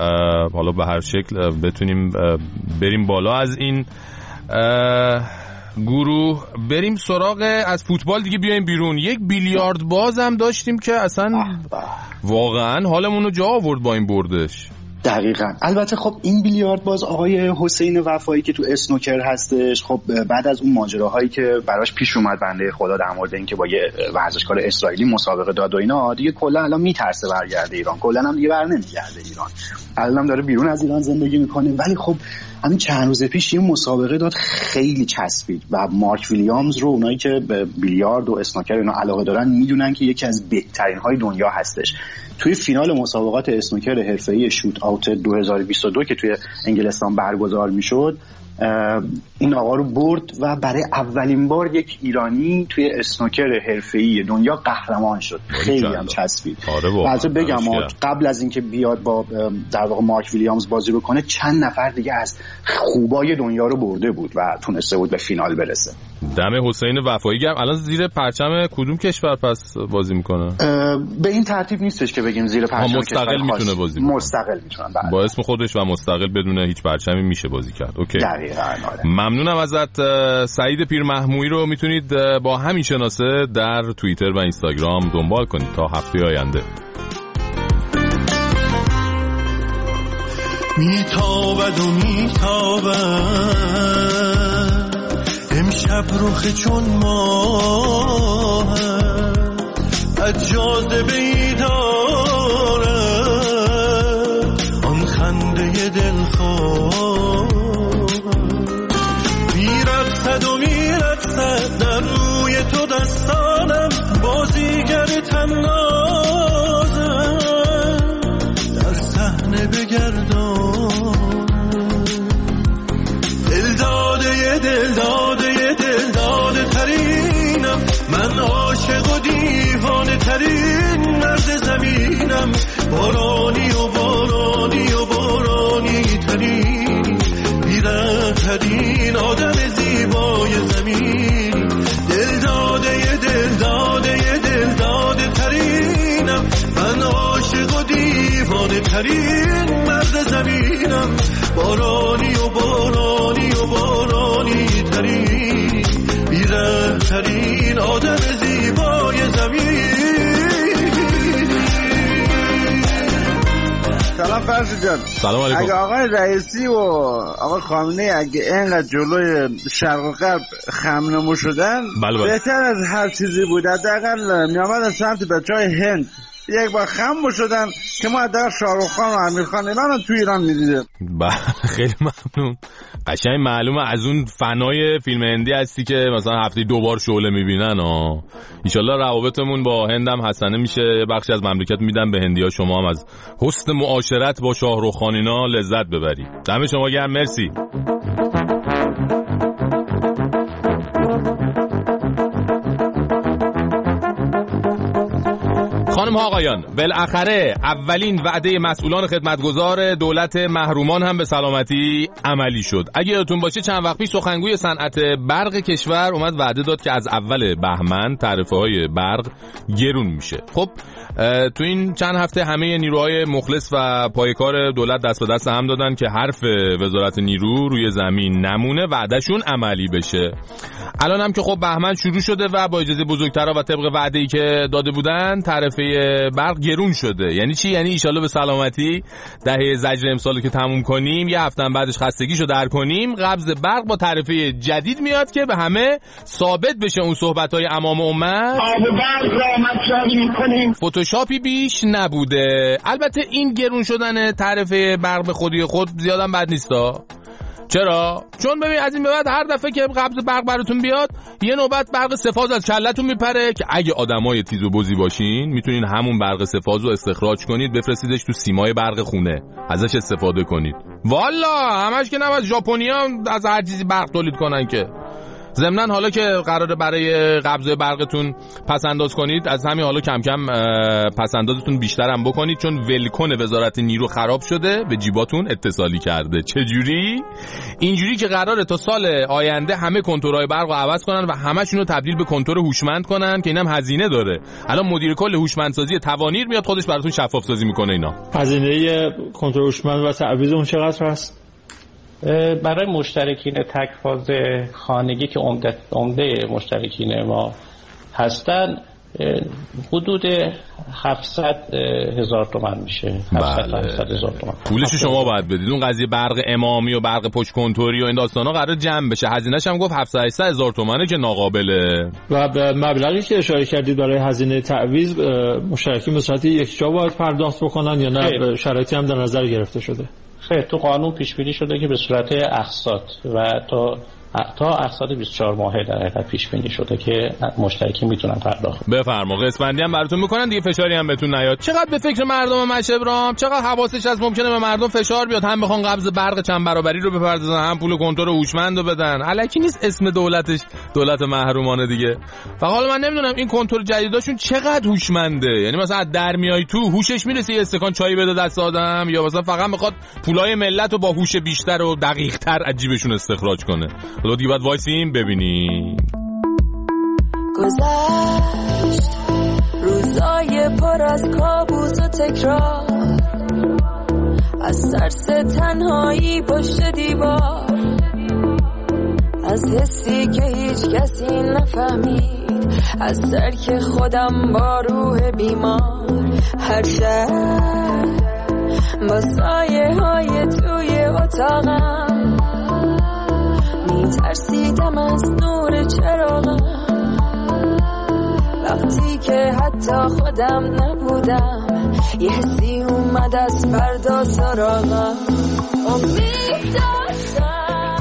حالا به هر شکل بتونیم بریم بالا از این گروه بریم سراغ از فوتبال دیگه، بیایم بیرون. یک بیلیارد باز هم داشتیم که اصلا واقعا حالمون رو جا آورد با این بردش. دقیقاً. البته خب این بیلیارد باز آقای حسین وفایی که تو اسنوکر هستش، خب بعد از اون ماجراهایی که براش پیش اومد بنده خدا در مورد اینکه با یه ورزشکار اسرائیلی مسابقه داد و اینا، دیگه کلا الان میترسه برگرده ایران، کلا هم دیگه برنمیگرده ایران. الان داره بیرون از ایران زندگی میکنه. ولی خب همین چند روز پیش یه مسابقه داد خیلی چسبید و مارک ویلیامز رو اونایی که به بیلیارد و اسنوکر اینا علاقه دارن میدونن که یکی از بهترین های دنیا هستش. توی فینال مسابقات اسنوکر حرفه‌ای شوت آوت دو هزار و بیست و دو که توی انگلستان برگزار میشد، این آقا رو برد و برای اولین بار یک ایرانی توی اسنوکر حرفه‌ای دنیا قهرمان شد. خیلی هم چسبید. آره بگم قبل از اینکه بیاد با در واقع مارک ویلیامز بازی بکنه، چند نفر دیگه از خوبای دنیا رو برده بود و تونسته بود به فینال برسه. دم حسین وفایی گرم. الان زیر پرچم کدوم کشور پس بازی میکنه؟ به این ترتیب نیستش که بگیم زیر پرچم مستقل میتونه بازی کنه. مستقل میتونن بعد. با اسم خودش و مستقل بدون هیچ پرچمی میشه بازی کرد. اوکی. دقیقاً. ممنونم ازت. سعید پیرمحمویی رو میتونید با همین شناسه در توییتر و اینستاگرام دنبال کنید تا هفته آینده. میتابد و میتابد امشب رخ چون ماه از جاذبه ای دارد آن خنده دلخواه، میرقصد و میرقصد در روی تو دستانم، بازیگر تنازم در صحنه بگردان، دلداده دلداده دلداده ترینم، من عاشق و دیوانه ترین مرد زمینم، بارانی و بارانی و بارانی ترین بیره ترین آدم زیبای زمین، دلداده دلداده دلداده ترینم، من عاشق و دیوانه ترین مرد زمینم، بارانی و بارانی و بارانی ترین بیره ترین آدم زیبای زمین. سلام فرشی جان. سلام علیکم. اگه آقای رئیسی و آقای خامنه‌ای اگه اینقدر جلوی شرق و غرب خمنمو شدن، بله بله. بهتر از هر چیزی بود حداقل میامدن سمت بچهای هند یک بار خم شدن که ما در شاهرخ خان و امیر خان اینا تو ایران می‌دیدیم. خیلی ممنون. قشنگ معلومه از اون فنای فیلم هندی هستی که مثلا هفته دو بار شعله می‌بینن. ها ان شاءالله روابطمون با هند هم حسنه میشه، یه بخشی از مملکت میدن به هندی‌ها، شما هم از حسن معاشرت با شاهرخ خان اینا لذت ببرید. دم شما گرم. مرسی. خانم ها آقایان، بالاخره اولین وعده مسئولان خدمتگزار دولت محرومان هم به سلامتی عملی شد. اگه یادتون باشه چند وقت پیش سخنگوی صنعت برق کشور اومد وعده داد که از اول بهمن تعرفه های برق گرون میشه. خب تو این چند هفته همه نیروهای مخلص و پایکار دولت دست به دست هم دادن که حرف وزارت نیرو روی زمین نمونه، وعدهشون عملی بشه. الان هم که خب بهمن شروع شده و با اجازه بزرگترا و طبق وعده‌ای که داده بودن تعرفه برق گرون شده. یعنی چی؟ یعنی ایشالله به سلامتی دهه زجر امسالو که تموم کنیم، یه هفته بعدش خستگیشو در کنیم، قبض برق با تعرفه جدید میاد که به همه ثابت بشه اون صحبت‌های امام امت. آب برق را مطرح می‌کنیم. فتوشاپی بیش نبوده. البته این گرون شدن تعرفه برق به خودی خود زیادم بد نیستا. چرا؟ چون ببین از این به بعد هر دفعه که قبض برق براتون بیاد یه نوبت برق سه‌فاز از کلتون میپره که اگه آدمای تیز و بزی باشین میتونین همون برق سه‌فاز رو استخراج کنید، بفرستیدش تو سیمای برق خونه، ازش استفاده کنید. والا همش که نباید ژاپنی‌ها از هر چیزی برق تولید کنن که. ضمناً حالا که قراره برای قبض برقتون پس انداز کنید، از همین حالا کم کم پس اندازتون بیشتر هم بکنید، چون ولکن وزارت نیرو خراب شده، به جیباتون اتصالی کرده. چجوری؟ اینجوری که قراره تا سال آینده همه کنتورهای برق رو عوض کنن و همشون رو تبدیل به کنتور هوشمند کنن که اینم هزینه داره. الان مدیر کل هوشمندسازی توانیر میاد خودش براتون شفاف سازی میکنه اینا. هزینه کنتور هوشمند و تعویض اون چقدر هست؟ برای مشترکین تک فاز خانگی که عمده عمده مشترکین ما هستن حدود هفتصد هزار تومان میشه. هفتصد هزار تومان پولش شما باید بدید. اون قضیه برق امامی و برق پشت کنتوری و این داستانا قرار جمع بشه. هزینه‌ش هم گفت هفتصد هشتصد هزار تومانه که ناقابله. و مبلغی که اشاره کردید برای هزینه تعویض مشترکین به صورت یکجا باید پرداخت بکنن یا نه شرایطی هم در نظر گرفته شده؟ خیلی تو قانون پیش بینی شده که به صورت اقساط و تا تا اقساط بیست و چهار ماهه در حقیقت پیش بینی شده که مشترکین میتونن پرداخت. بفرما قسمندی هم براتون میکنن دیگه، فشاری هم بهتون نیاد. چقدر به فکر مردم مشبرام، چقدر حواسش از ممکنه به مردم فشار بیاد، هم بخوان قبض برق چند برابری رو بپردازن، هم پول کنتور هوشمند رو بدن. الکی نیست اسم دولتش دولت محرومانه دیگه. فقط حالا من نمیدونم این کنتور جدیداشون چقدر هوشمنده. یعنی مثلا در میای تو هوشش میرسه یه استکان چای بده دست آدم، یا مثلا فقط میخواد پولای ملت رو با هوش بیشتر و دقیق‌تر عجیبشون استخراج کنه. حالا دیگه باید وایسیم ببینیم. گذشت روزای پر از کابوس و تکرار، از ترس تنهایی پشت دیوار، از حسی که هیچ کسی نفهمید، از ترک خودم با روح بیمار. هر شب با سایه های توی اتاقم میترسیدم از نور چراغم، وقتی که حتی خودم نبودم یه حسی اومد از فردا سراغم. امید داشتم.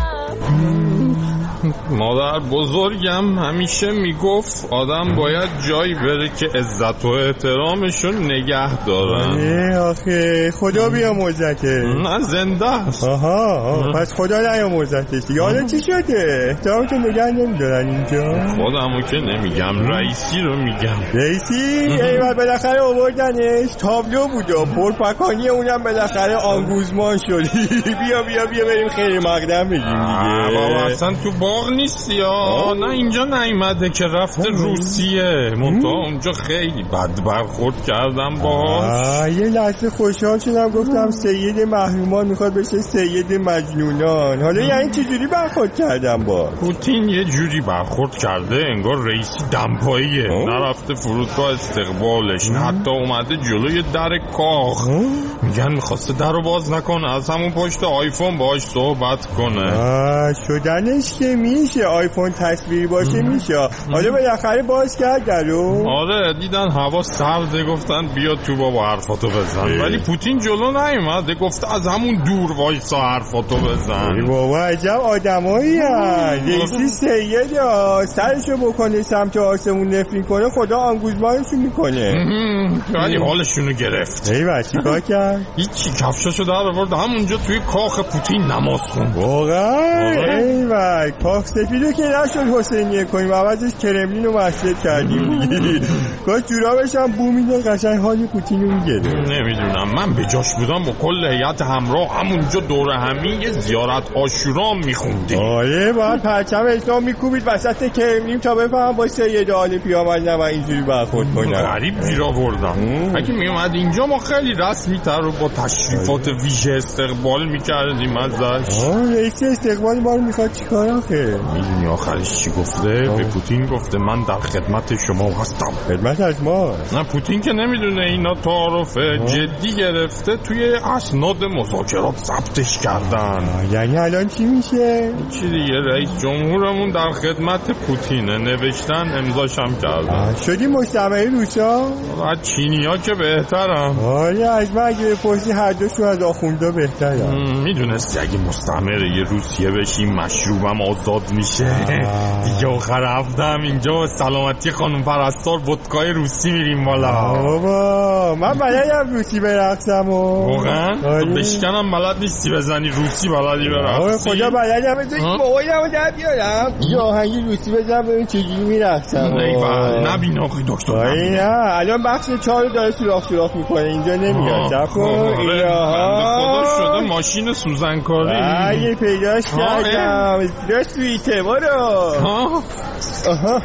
مادر بزرگم همیشه میگفت آدم باید جایی بره که عزت و احترامشون نگه دارن. نه آخه خدا بیامرزتش. نه زنده است. آها, آها. پس خدا نیامرزتش دیگه. حالا چی شده؟ احترامتو نگه نمیدارن اینجا؟ خودمو که نمیگم، رئیسی رو میگم. رئیسی؟ ایوه بالاخره آوردنش. تابلو بود و پرپکانی اونم بالاخره آنگوزمان شد. بیا بیا بیا بریم خیلی مقدم بگیم دیگه. بابا اصلا تو باغ نیستی یا نه اینجا نیومده که رفته روسیه. منتها اونجا خیلی بد برخورد کردم باهاش. یه لحظه خوشحال شدم گفتم سید محرومان میخواد بشه سید مجنونان. حالا یعنی چجوری برخورد کردم باهاش؟ پوتین یه جوری برخورد کرده انگار رئیسی دمپاییه. نرفته فرودگاه استقبالش، نه حتی اومده جلوی در کاخ. میگن میخواسته در رو باز نکنه، از همون پشت آیفون باهاش صحبت کنه. شدنش که میشه آیفون تصویری باشه میشه. حالا بالاخره باز کرد درو. آره دیدن هوا سرده گفتن بیا تو بابا حرفاتو بزن. ولی پوتین جلو نیومده، گفته از همون دور وایسا حرفاتو بزن. بابا عجب آدمایی هست. رئیسی سید ها سرشو بکنه سمت آسمون نفرین کنه خدا آنگوزمانشو میکنه. ولی حالشونو گرفت. ایوه چی کار کرد؟ هیچی کفشاشو در آورد همونجا توی کاخ پوتین نماز خوند. واقعا ایوه کاخ سفیدو که نشد حسینیه کنیم، عوضش کرملین رو مسجد کردیم. کاش جورابش هم بو میدن قشنگ حال پوتین رو میگیره. نمیدونم من به جاش بودم با کل هیئت همراه همونجا دور همی یه زیارت عاشورا میخوندیم. آره باید پرچم اسلام میکوبید وسط کرملین تا بفهم با سید آل پیامبر نه اینجوری برخورد کنن. غریب گیر آوردم. اگه میومد اینجا ما خیلی رسمی تر رو با تشریفات ویژه استقبال میکردیم ازش. آه رئیس استقبال ما رو میخواد چیکار آخه؟ میدونی آخرش چی گفته؟ به پوتین گفته من در خدمت شما هستم. خدمت از ما؟ نه پوتین که نمیدونه اینا تعارفه. جدی گرفته توی اسناد مذاکرات ثبتش کردن. یعنی الان چی میشه؟ چی دیگه رئیس جمهورمون در خدمت پوتینه نوشتن امضاش هم کردن. شدی مستعمره روسا؟ بعد چینیا که بهترم. آره از من اگه بپرسی هر دوشون از آخوندا بهترم. میدونستی اگه مستعمره یه روسیه بشیم مشروبم آزاد میشه. دیگه آخر هفتم اینجا سلامتی خانم پرستار ودکای روسی میریم والا. بابا من بلدم روسی برقصم. واقعا؟ تو بشکنم بلد نیستی بزنی روسی بلدی برقصی؟ خدا بلدم بزنی بابایمو در بیارم یه آهنگی روسی بزنم ببین چجوری میرقصم. نبین آخی دکتر. نه الان بخش چهار داره سوراخ سوراخ میکنه اینجا نمیاد. صف کن. خدا شده ماشین سوزنکاری. یه پیداش کردم. راست سویته برو. آها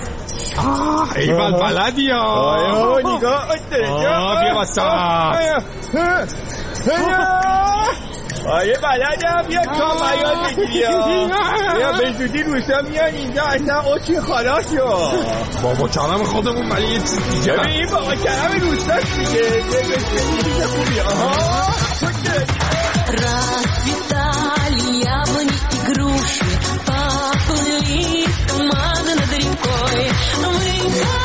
ایول بلدی ها. آه نگاه آه بیا واسه آره بلدم بیا تا بیاد بگیری بیا به زودی روستا میان اینجا اصلا اوچی خلاص شو بابا کلم خودمون ولی یه چیز دیگه ببین این بابا کلم روستاست دیگه چیز خوبی آها Расцветали яблони и груши, пахли туманы над рекой.